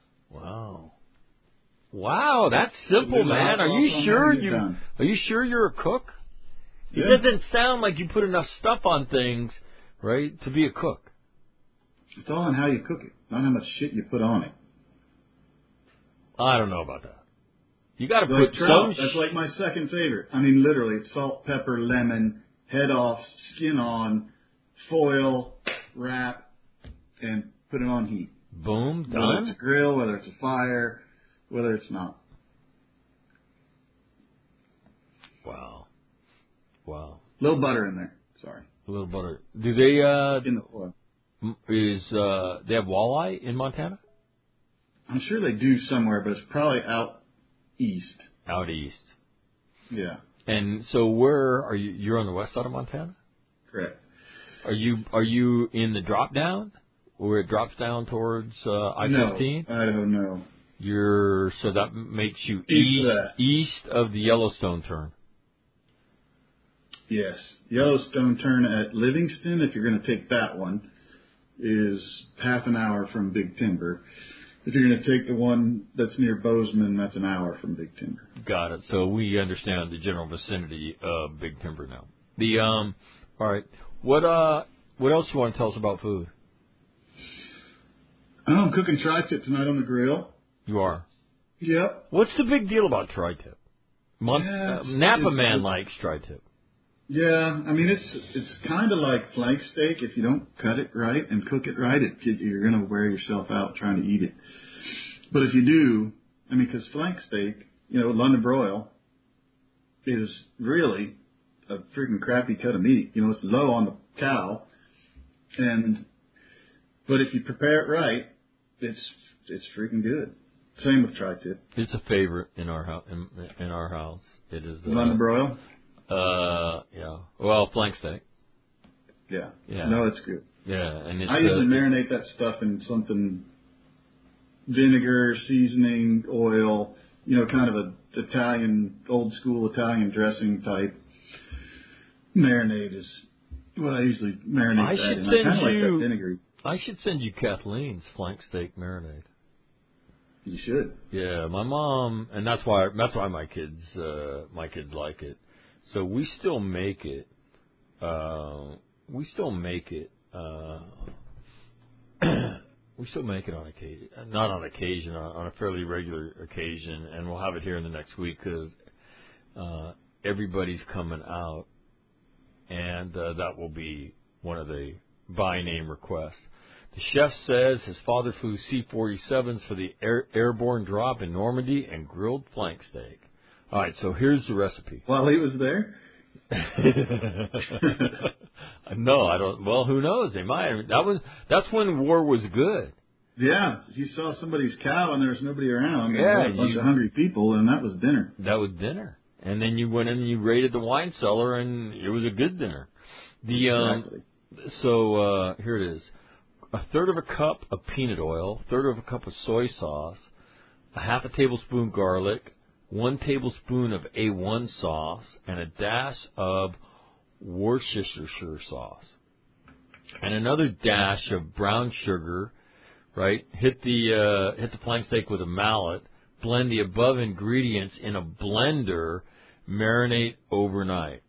Speaker 1: Wow, that's simple, man. Are you sure you're a cook?
Speaker 3: Yeah.
Speaker 1: It doesn't sound like you put enough stuff on things, right, to be a cook.
Speaker 3: It's all on how you cook it, not how much shit you put on it.
Speaker 1: I don't know about that. You got to
Speaker 3: like
Speaker 1: put
Speaker 3: trout,
Speaker 1: some.
Speaker 3: That's like my second favorite. I mean, literally, it's salt, pepper, lemon, head off, skin on, foil, wrap, and put it on heat.
Speaker 1: Boom, done.
Speaker 3: Whether it's a grill, whether it's a fire, whether it's not.
Speaker 1: Wow.
Speaker 3: A little butter in there. Sorry.
Speaker 1: A little butter. Do they?
Speaker 3: In the oil.
Speaker 1: They have walleye in Montana?
Speaker 3: I'm sure they do somewhere, but it's probably out east.
Speaker 1: Out east.
Speaker 3: Yeah.
Speaker 1: And so where are you? You're on the west side of Montana?
Speaker 3: Correct.
Speaker 1: Are you in the drop down? Where it drops down towards I-15?
Speaker 3: No, Idaho, no.
Speaker 1: So that makes you
Speaker 3: east
Speaker 1: of the Yellowstone turn.
Speaker 3: Yes. Yellowstone turn at Livingston, if you're going to take that one, is half an hour from Big Timber. If you're going to take the one that's near Bozeman, that's an hour from Big Timber.
Speaker 1: Got it. So we understand the general vicinity of Big Timber now. All right. What else you want to tell us about food?
Speaker 3: I'm cooking tri-tip tonight on the grill.
Speaker 1: You are?
Speaker 3: Yep.
Speaker 1: What's the big deal about tri-tip? Napa Man likes tri-tip.
Speaker 3: Yeah, I mean, it's kind of like flank steak. If you don't cut it right and cook it right, you're going to wear yourself out trying to eat it. But if you do, I mean, because flank steak, London broil is really a freaking crappy cut of meat. It's low on the cow, but if you prepare it right, it's freaking good. Same with tri-tip.
Speaker 1: It's a favorite in our house. In our house, it is
Speaker 3: London broil.
Speaker 1: Yeah. Well, flank steak.
Speaker 3: Yeah.
Speaker 1: Yeah.
Speaker 3: No, it's good.
Speaker 1: Yeah, and
Speaker 3: I usually marinate that stuff in something, vinegar, seasoning, oil, kind of a old school Italian dressing type marinade is what I usually marinate that in. I kind of like that vinegary.
Speaker 1: I should send you Kathleen's flank steak marinade.
Speaker 3: You should.
Speaker 1: Yeah, my mom, and that's why my kids like it. So we still make it. We still make it on occasion, not on occasion, on a fairly regular occasion, and we'll have it here in the next week because everybody's coming out, and that will be one of the by name requests. The chef says his father flew C-47s for the airborne drop in Normandy and grilled flank steak. All right, so here's the recipe.
Speaker 3: While he was there?
Speaker 1: No, I don't. Well, who knows? They might. That's when war was good.
Speaker 3: Yeah, you saw somebody's cow and there was nobody around.
Speaker 1: Yeah,
Speaker 3: a bunch of hungry people, and that was dinner.
Speaker 1: That was dinner. And then you went in and you raided the wine cellar, and it was a good dinner.
Speaker 3: Exactly.
Speaker 1: So here it is: a third of a cup of peanut oil, third of a cup of soy sauce, a half a tablespoon garlic, 1 tablespoon of A1 sauce, and a dash of Worcestershire sauce, and another dash of brown sugar. Right, hit the flank steak with a mallet. Blend the above ingredients in a blender. Marinate overnight.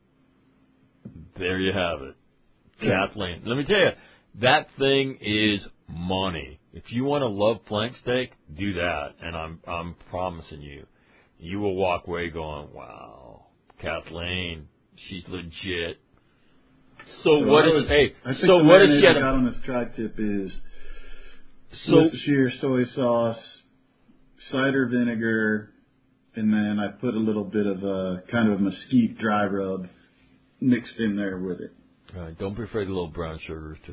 Speaker 1: There you have it, Kathleen. Let me tell you, that thing is money. If you want to love flank steak, do that, and I'm promising you, you will walk away going, "Wow, Kathleen, she's legit." So what is hey?
Speaker 3: I think
Speaker 1: so
Speaker 3: the
Speaker 1: what is she?
Speaker 3: I got on this tri-tip is Worcestershire soy sauce, cider vinegar, and then I put a little bit of a kind of a mesquite dry rub mixed in there with it.
Speaker 1: Right, don't be afraid of little brown sugars too.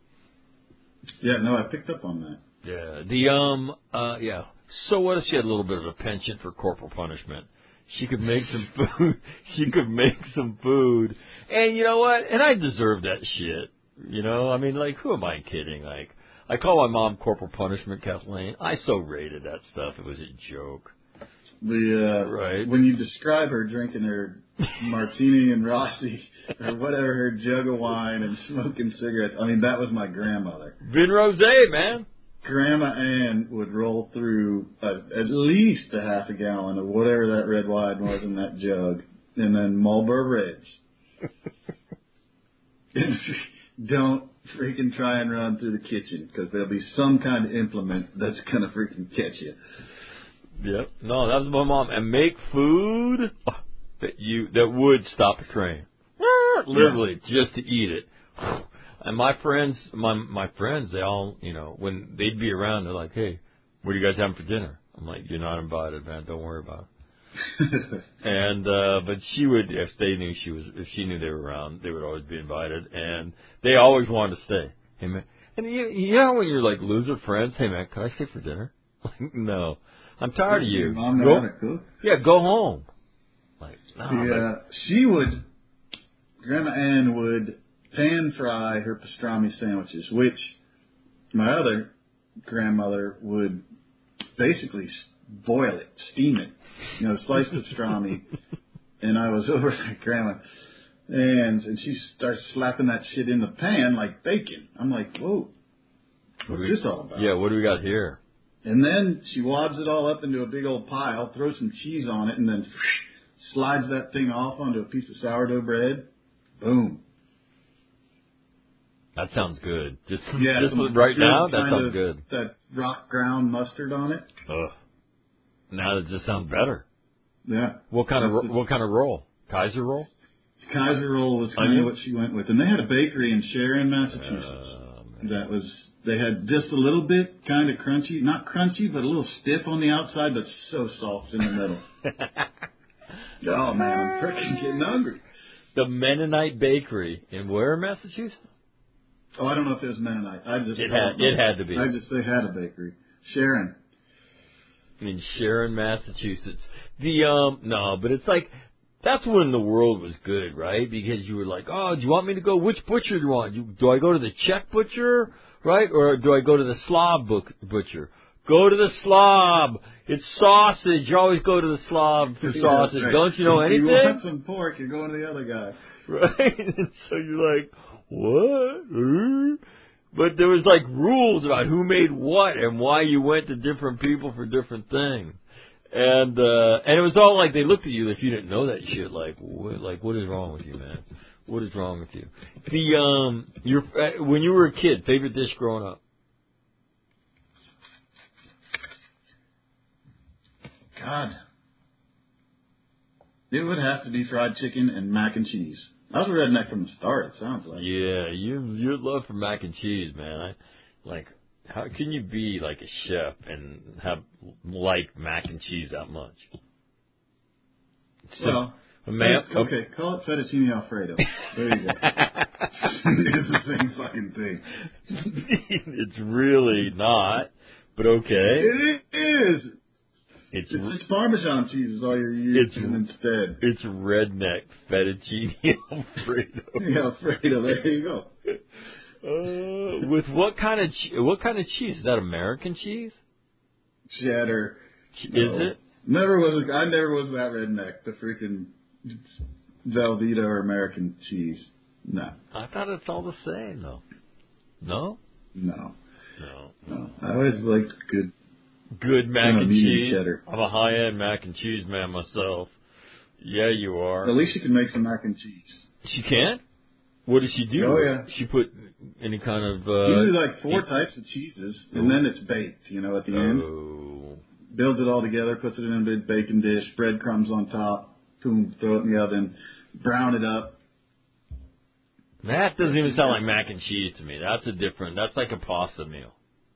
Speaker 3: Yeah, no, I picked up on that.
Speaker 1: Yeah. Yeah. So what if she had a little bit of a penchant for corporal punishment? She could make some food. She could make some food, and you know what? And I deserve that shit. You know, I mean, like, who am I kidding? Like, I call my mom corporal punishment, Kathleen. I so rated that stuff. It was a joke. Right.
Speaker 3: When you describe her drinking her martini and Rossi or whatever, her jug of wine and smoking cigarettes, I mean, that was my grandmother.
Speaker 1: Vin Rosé, man.
Speaker 3: Grandma Ann would roll through at least a half a gallon of whatever that red wine was in that jug, and then Marlboro Reds. Don't freaking try and run through the kitchen, because there'll be some kind of implement that's going to freaking catch you.
Speaker 1: Yep. No, that was my mom. And make food that would stop a train. Literally, just to eat it. And my friends, they all, you know, when they'd be around, they're like, "Hey, what are you guys having for dinner?" I'm like, "You're not invited, man. Don't worry about it." And but she would, if she knew they were around, they would always be invited, and they always wanted to stay. Hey man, and you know when you're like loser friends, hey man, can I stay for dinner? Like, no, I'm tired of you.
Speaker 3: Your mom know how to cook?
Speaker 1: Yeah, go home. Like, no.
Speaker 3: Yeah, she would. Grandma Ann would pan fry her pastrami sandwiches, which my other grandmother would basically boil it, steam it, you know, slice pastrami. And I was over at Grandma, and she starts slapping that shit in the pan like bacon. I'm like, whoa, what's this all about?
Speaker 1: Yeah, what do we got here?
Speaker 3: And then she wads it all up into a big old pile, throws some cheese on it, and then slides that thing off onto a piece of sourdough bread. Boom.
Speaker 1: That sounds good. Just
Speaker 3: some
Speaker 1: right now, that
Speaker 3: kind
Speaker 1: sounds
Speaker 3: of
Speaker 1: good.
Speaker 3: That rock ground mustard on it.
Speaker 1: Ugh. Now it just sounds better.
Speaker 3: Yeah.
Speaker 1: What kind of roll? Kaiser roll?
Speaker 3: Kaiser roll was kind of what she went with, and they had a bakery in Sharon, Massachusetts. They had just a little bit kind of crunchy, not crunchy, but a little stiff on the outside, but so soft in the middle. Oh man, I'm freaking getting hungry.
Speaker 1: The Mennonite Bakery in where, Massachusetts?
Speaker 3: Oh, I don't know if it was Mennonite.
Speaker 1: It had to be.
Speaker 3: They had a bakery. Sharon.
Speaker 1: In Sharon, Massachusetts. No, but it's like, that's when the world was good, right? Because you were like, oh, do you want me to go? Which butcher do you want? Do I go to the Czech butcher, right? Or do I go to the Slav butcher? Go to the Slav. It's sausage. You always go to the Slav for sausage. Right. Don't you know anything?
Speaker 3: If you want some pork, you're going to the other guy.
Speaker 1: Right? And so you're like, what? But there was like rules about who made what and why you went to different people for different things. And it was all like they looked at you if you didn't know that shit. Like what is wrong with you, man? What is wrong with you? When you were a kid, favorite dish growing up?
Speaker 3: God. It would have to be fried chicken and mac and cheese. I was a redneck from the start, it sounds like.
Speaker 1: Yeah, your love for mac and cheese, man. How can you be like a chef and like mac and cheese that much?
Speaker 3: Well, okay, call it fettuccine Alfredo. There you go. It's the same fucking thing.
Speaker 1: It's really not, but okay.
Speaker 3: It is.
Speaker 1: It's
Speaker 3: just Parmesan cheese is all you're using instead.
Speaker 1: It's redneck fettuccine Alfredo.
Speaker 3: Yeah, Alfredo, there you go.
Speaker 1: With what kind of cheese? Is that American cheese?
Speaker 3: Cheddar.
Speaker 1: Is it?
Speaker 3: I never was that redneck. The freaking Velveeta or American cheese. No.
Speaker 1: I thought it's all the same though. No.
Speaker 3: No. I always liked good
Speaker 1: mac and cheese.
Speaker 3: Cheddar.
Speaker 1: I'm a high-end mac and cheese man myself. Yeah, you are.
Speaker 3: At least she can make some mac and cheese.
Speaker 1: She can? What does she do?
Speaker 3: Oh, yeah.
Speaker 1: She put any kind of...
Speaker 3: usually like 4 types of cheeses, and then it's baked, at the end. Builds it all together, puts it in a big bacon dish, breadcrumbs on top, boom, throw it in the oven, brown it up.
Speaker 1: That doesn't even sound like mac and cheese to me. That's like a pasta meal.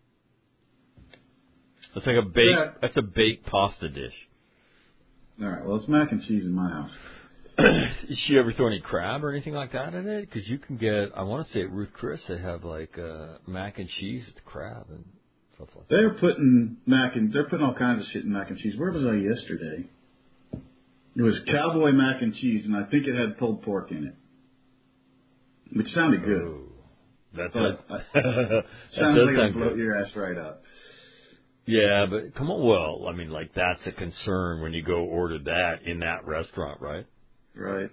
Speaker 1: It's like that's a baked pasta dish.
Speaker 3: All right, well, it's mac and cheese in my house.
Speaker 1: Does she ever throw any crab or anything like that in it? Because you can get, I want to say at Ruth Chris, they have like mac and cheese with crab and stuff like that.
Speaker 3: They're putting all kinds of shit in mac and cheese. Where was I yesterday? It was cowboy mac and cheese, and I think it had pulled pork in it, which sounded good.
Speaker 1: Oh, that
Speaker 3: sounds like it'll bloat your ass right up.
Speaker 1: Yeah, but come on, well, I mean, like that's a concern when you go order that in that restaurant, right?
Speaker 3: Right.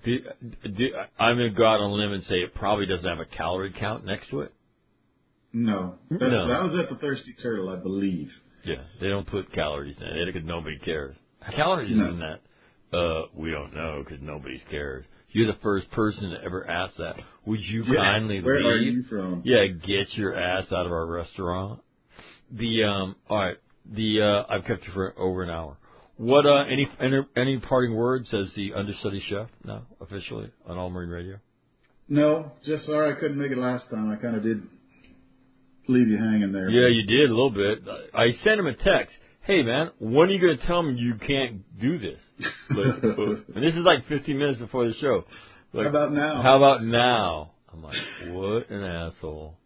Speaker 1: I'm going to go out on a limb and say it probably doesn't have a calorie count next to it.
Speaker 3: No. That was at the Thirsty Turtle, I believe.
Speaker 1: Yeah, they don't put calories in it because nobody cares. Calories in that? We don't know because nobody cares. You're the first person to ever ask that. Would you kindly
Speaker 3: where
Speaker 1: leave?
Speaker 3: Where are you from?
Speaker 1: Yeah, get your ass out of our restaurant. All right. I've kept you for over an hour. What, any parting words as the understudy chef now, officially, on All Marine Radio?
Speaker 3: No, just sorry I couldn't make it last time. I kind of did leave you hanging there.
Speaker 1: Yeah, you did a little bit. I sent him a text. Hey, man, when are you going to tell me you can't do this? And this is like 15 minutes before the show. Like,
Speaker 3: how
Speaker 1: about now? I'm like, what an asshole.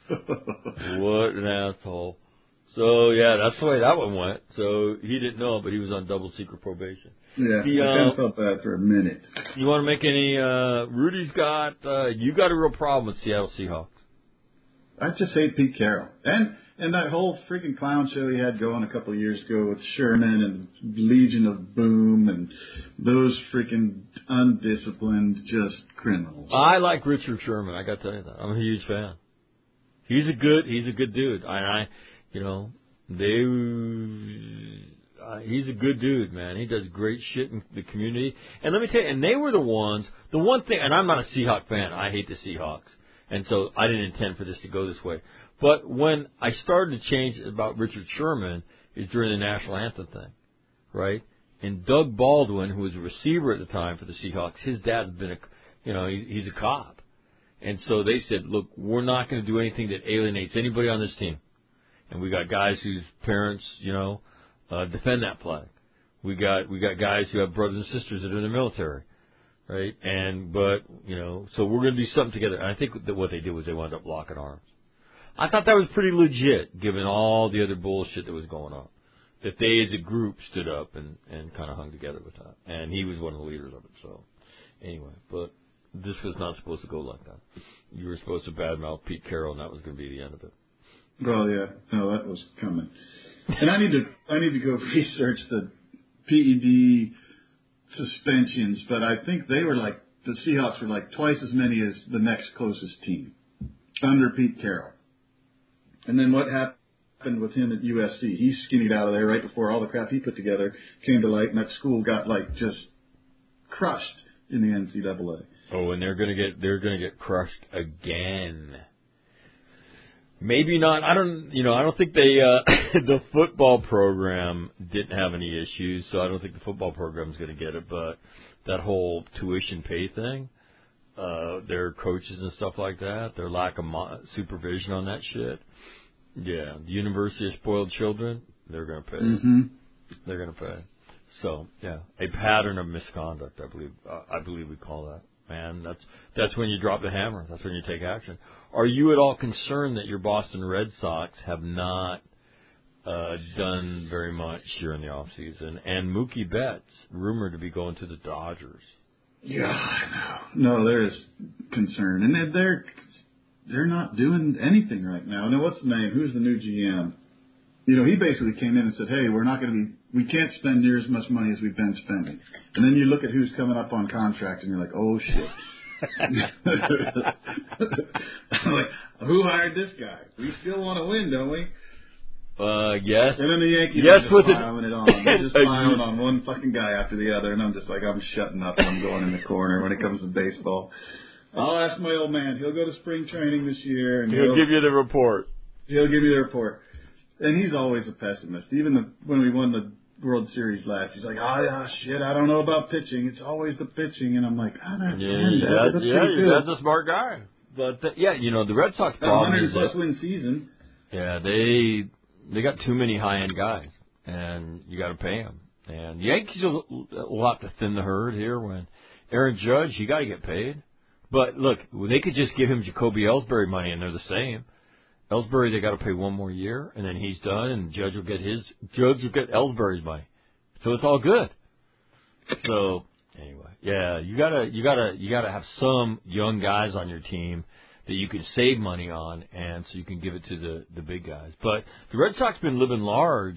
Speaker 1: What an asshole. So, yeah, that's the way that one went. So, he didn't know, but he was on double secret probation.
Speaker 3: Yeah, I kind of felt bad for a minute.
Speaker 1: You want to make any, Rudy's got, you got a real problem with Seattle Seahawks.
Speaker 3: I just hate Pete Carroll. And that whole freaking clown show he had going a couple of years ago with Sherman and Legion of Boom and those freaking undisciplined just criminals.
Speaker 1: I like Richard Sherman, I got to tell you that. I'm a huge fan. He's a good dude. He's a good dude, man. He does great shit in the community. And let me tell you, and they were the one thing, and I'm not a Seahawk fan. I hate the Seahawks. And so I didn't intend for this to go this way. But when I started to change about Richard Sherman is during the national anthem thing, right? And Doug Baldwin, who was a receiver at the time for the Seahawks, his dad's been he's a cop. And so they said, look, we're not going to do anything that alienates anybody on this team. And we got guys whose parents, defend that flag. We got guys who have brothers and sisters that are in the military, right? So we're going to do something together. And I think that what they did was they wound up locking arms. I thought that was pretty legit, given all the other bullshit that was going on. That they, as a group, stood up and kind of hung together with that. And he was one of the leaders of it. So, anyway, but this was not supposed to go like that. You were supposed to badmouth Pete Carroll, and that was going to be the end of it.
Speaker 3: Well, yeah, no, that was coming. And I need to go research the PED suspensions, but I think the Seahawks were like twice as many as the next closest team under Pete Carroll. And then what happened with him at USC? He skinnied out of there right before all the crap he put together came to light, and that school got just crushed in the NCAA.
Speaker 1: Oh, and they're gonna get crushed again. Maybe not. I don't think they, the football program didn't have any issues, so I don't think the football program's going to get it, but that whole tuition pay thing, their coaches and stuff like that, their lack of supervision on that shit. Yeah, the University of Spoiled Children, they're going to pay.
Speaker 3: Mm-hmm.
Speaker 1: They're going to pay. So, yeah, a pattern of misconduct, I believe we call that. And that's when you drop the hammer. That's when you take action. Are you at all concerned that your Boston Red Sox have not done very much here in the off season? And Mookie Betts rumored to be going to the Dodgers.
Speaker 3: Yeah, I know. No, there is concern, and they're not doing anything right now. Now, what's the name? Who's the new GM? He basically came in and said, "Hey, we can't spend near as much money as we've been spending." And then you look at who's coming up on contract, and you're like, "Oh shit." I'm like, who hired this guy? We still want to win, don't we?
Speaker 1: Yes.
Speaker 3: And then the Yankees
Speaker 1: yes,
Speaker 3: are just piling it on. They're just piling on one fucking guy after the other, and I'm just like, I'm shutting up and I'm going in the corner when it comes to baseball. I'll ask my old man. He'll go to spring training this year, and
Speaker 1: he'll give you the report.
Speaker 3: He'll give me the report. And he's always a pessimist. Even when we won the World Series last, he's like, shit, I don't know about pitching. It's always the pitching. And I'm like, that's
Speaker 1: a smart guy. But, the Red Sox problem is
Speaker 3: 100-plus win season.
Speaker 1: Yeah, they got too many high-end guys, and you got to pay them. And the Yankees will have to thin the herd here when Aaron Judge, you got to get paid. But, look, they could just give him Jacoby Ellsbury money, and they're the same. Ellsbury, they got to pay one more year, and then he's done, and Judge will get Ellsbury's money. So it's all good. So anyway, yeah, you gotta have some young guys on your team that you can save money on, and so you can give it to the big guys. But the Red Sox been living large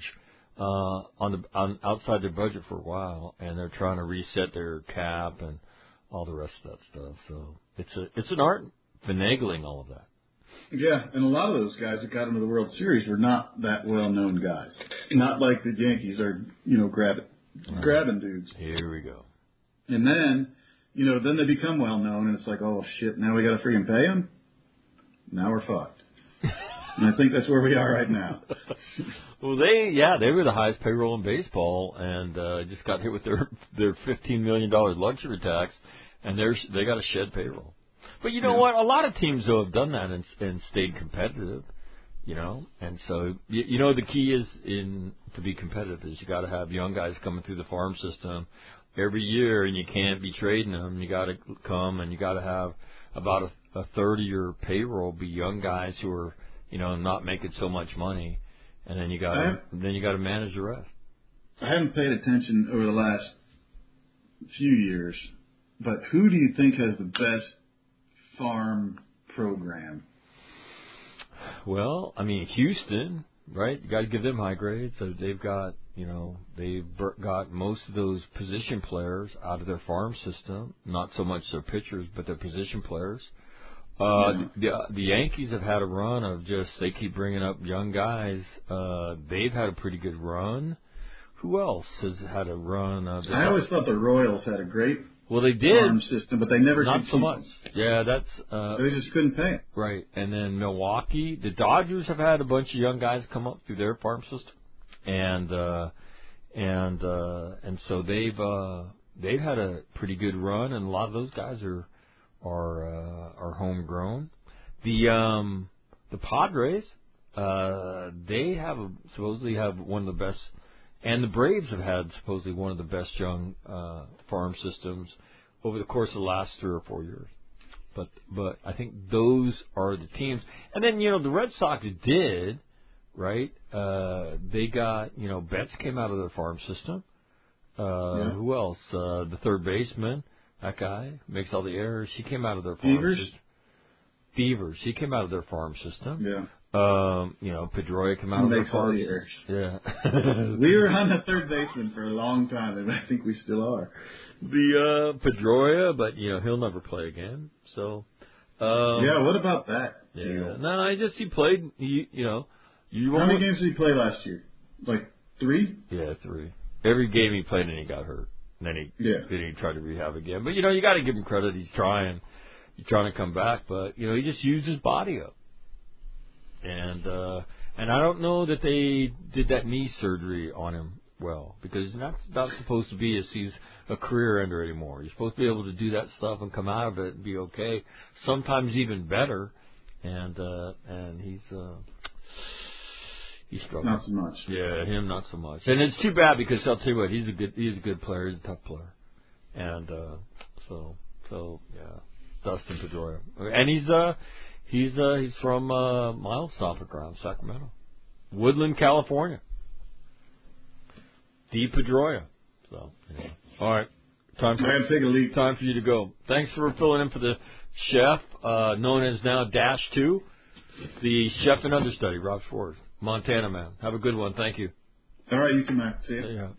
Speaker 1: on outside their budget for a while, and they're trying to reset their cap and all the rest of that stuff. So it's an art finagling all of that.
Speaker 3: Yeah, and a lot of those guys that got into the World Series were not that well-known guys. Not like the Yankees are, grabbing dudes.
Speaker 1: Here we go.
Speaker 3: And then, then they become well-known, and it's like, oh, shit, now we got to freaking pay them? Now we're fucked. And I think that's where we are right now.
Speaker 1: Well, they were the highest payroll in baseball, and just got hit with their $15 million luxury tax, and they got to shed payroll. But you know what? A lot of teams, though, have done that and stayed competitive, And so, the key is to be competitive is you got to have young guys coming through the farm system every year, and you can't be trading them. You got to come, and you got to have about a third of your payroll be young guys who are, not making so much money, and then you got to manage the rest.
Speaker 3: I haven't paid attention over the last few years, but who do you think has the best farm program?
Speaker 1: Well, Houston, right? You got to give them high grades. So they've got, they've got most of those position players out of their farm system. Not so much their pitchers, but their position players. The Yankees have had a run of they keep bringing up young guys. They've had a pretty good run. Who else has had a run?
Speaker 3: I always thought the Royals had a great
Speaker 1: they did
Speaker 3: farm system, but they never
Speaker 1: not
Speaker 3: could
Speaker 1: so much. Yeah, that's
Speaker 3: they just couldn't pay.
Speaker 1: Right, and then Milwaukee, the Dodgers have had a bunch of young guys come up through their farm system, and so they've had a pretty good run, and a lot of those guys are homegrown. The Padres, they supposedly have one of the best. And the Braves have had supposedly one of the best young farm systems over the course of the last 3 or 4 years. But I think those are the teams. And then, the Red Sox did, right? They got, Betts came out of their farm system. Who else? The third baseman, that guy, makes all the errors. He came out of their farm system. Devers. He came out of their farm system.
Speaker 3: Yeah.
Speaker 1: Pedroia came out of their farm. Yeah.
Speaker 3: We were on the third baseman for a long time, and I think we still are.
Speaker 1: The Pedroia, but he'll never play again. So.
Speaker 3: What about that?
Speaker 1: Yeah. No, he played. How
Speaker 3: many games did he play last year? Like 3?
Speaker 1: Yeah, 3. Every game he played, and he got hurt. And then he tried to rehab again. But you got to give him credit. He's trying to come back, but he just used his body up. And I don't know that they did that knee surgery on him well, because he's not supposed to be he's a career ender anymore. He's supposed to be able to do that stuff and come out of it and be okay. Sometimes even better. And he's struggling.
Speaker 3: Not so much.
Speaker 1: Yeah, him not so much. And it's too bad, because I'll tell you what, he's a good player. He's a tough player. And so yeah, Dustin Pedroia. And he's from miles south of ground, Sacramento, Woodland, California. D. Pedroia. So, yeah. All right. Time
Speaker 3: take a leak.
Speaker 1: Time for you to go. Thanks for filling in for the chef, known as now Dash 2, the chef and understudy, Rob Schwartz, Montana man. Have a good one. Thank you.
Speaker 3: All right, you too, Matt. See you.
Speaker 1: Yeah.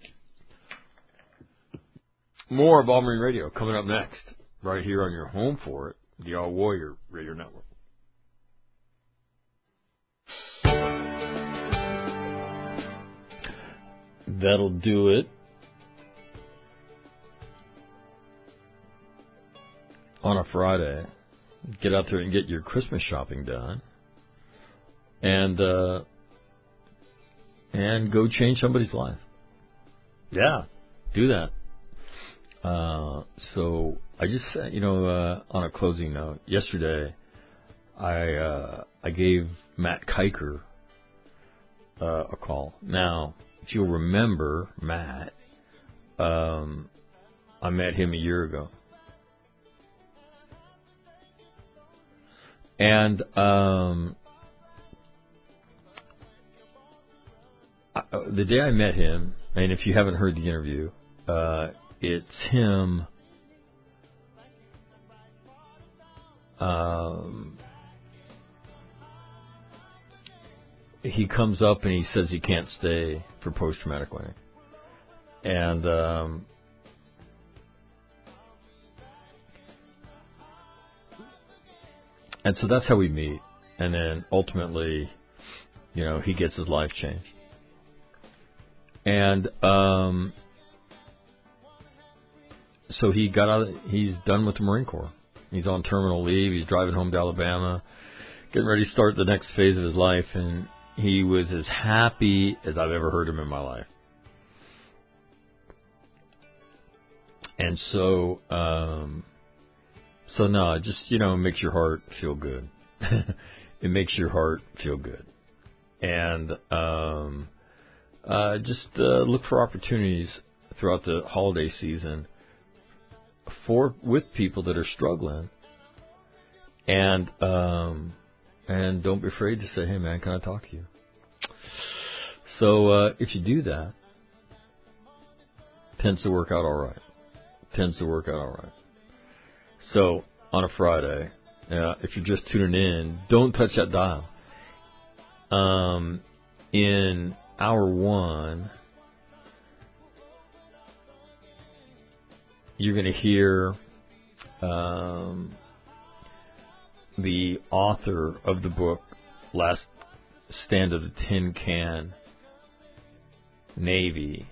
Speaker 1: More of All Marine Radio coming up next, right here on your home for it, the All Warrior Radio Network. That'll do it on a Friday. Get out there and get your Christmas shopping done, and go change somebody's life. Yeah, do that. So I just, on a closing note, yesterday I gave Matt Kiker a call. Now, if you'll remember Matt, I met him a year ago. And the day I met him, and if you haven't heard the interview, it's him he comes up and he says he can't stay for post-traumatic winning. And so that's how we meet. And then ultimately, he gets his life changed. And so he got out. He's done with the Marine Corps. He's on terminal leave. He's driving home to Alabama, getting ready to start the next phase of his life. And he was as happy as I've ever heard him in my life. And so, no, it just, makes your heart feel good. It makes your heart feel good. And just look for opportunities throughout the holiday season with people that are struggling. And don't be afraid to say, hey, man, can I talk to you? So if you do that, it tends to work out all right. So on a Friday, if you're just tuning in, don't touch that dial. In hour one, you're going to hear the author of the book, Last Stand of the Tin Can Navy.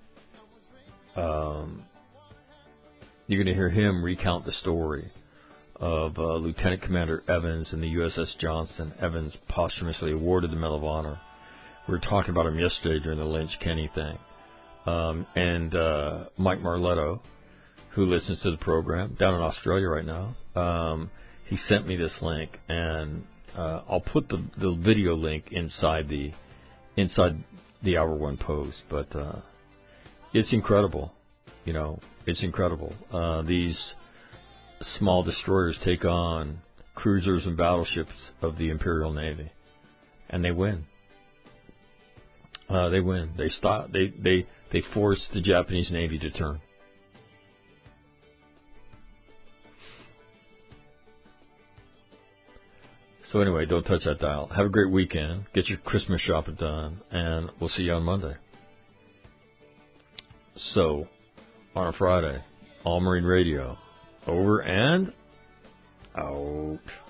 Speaker 1: You're going to hear him recount the story of Lieutenant Commander Evans and the USS Johnston. Evans posthumously awarded the Medal of Honor. We were talking about him yesterday during the Lynch Kenny thing. And Mike Marletto, who listens to the program down in Australia right now, he sent me this link, and I'll put the video link inside the hour one post. But it's incredible, it's incredible. These small destroyers take on cruisers and battleships of the Imperial Navy, and they win. They win. They stop. They force the Japanese Navy to turn. So anyway, don't touch that dial. Have a great weekend. Get your Christmas shopping done, and we'll see you on Monday. So, on a Friday, All Marine Radio, over and out.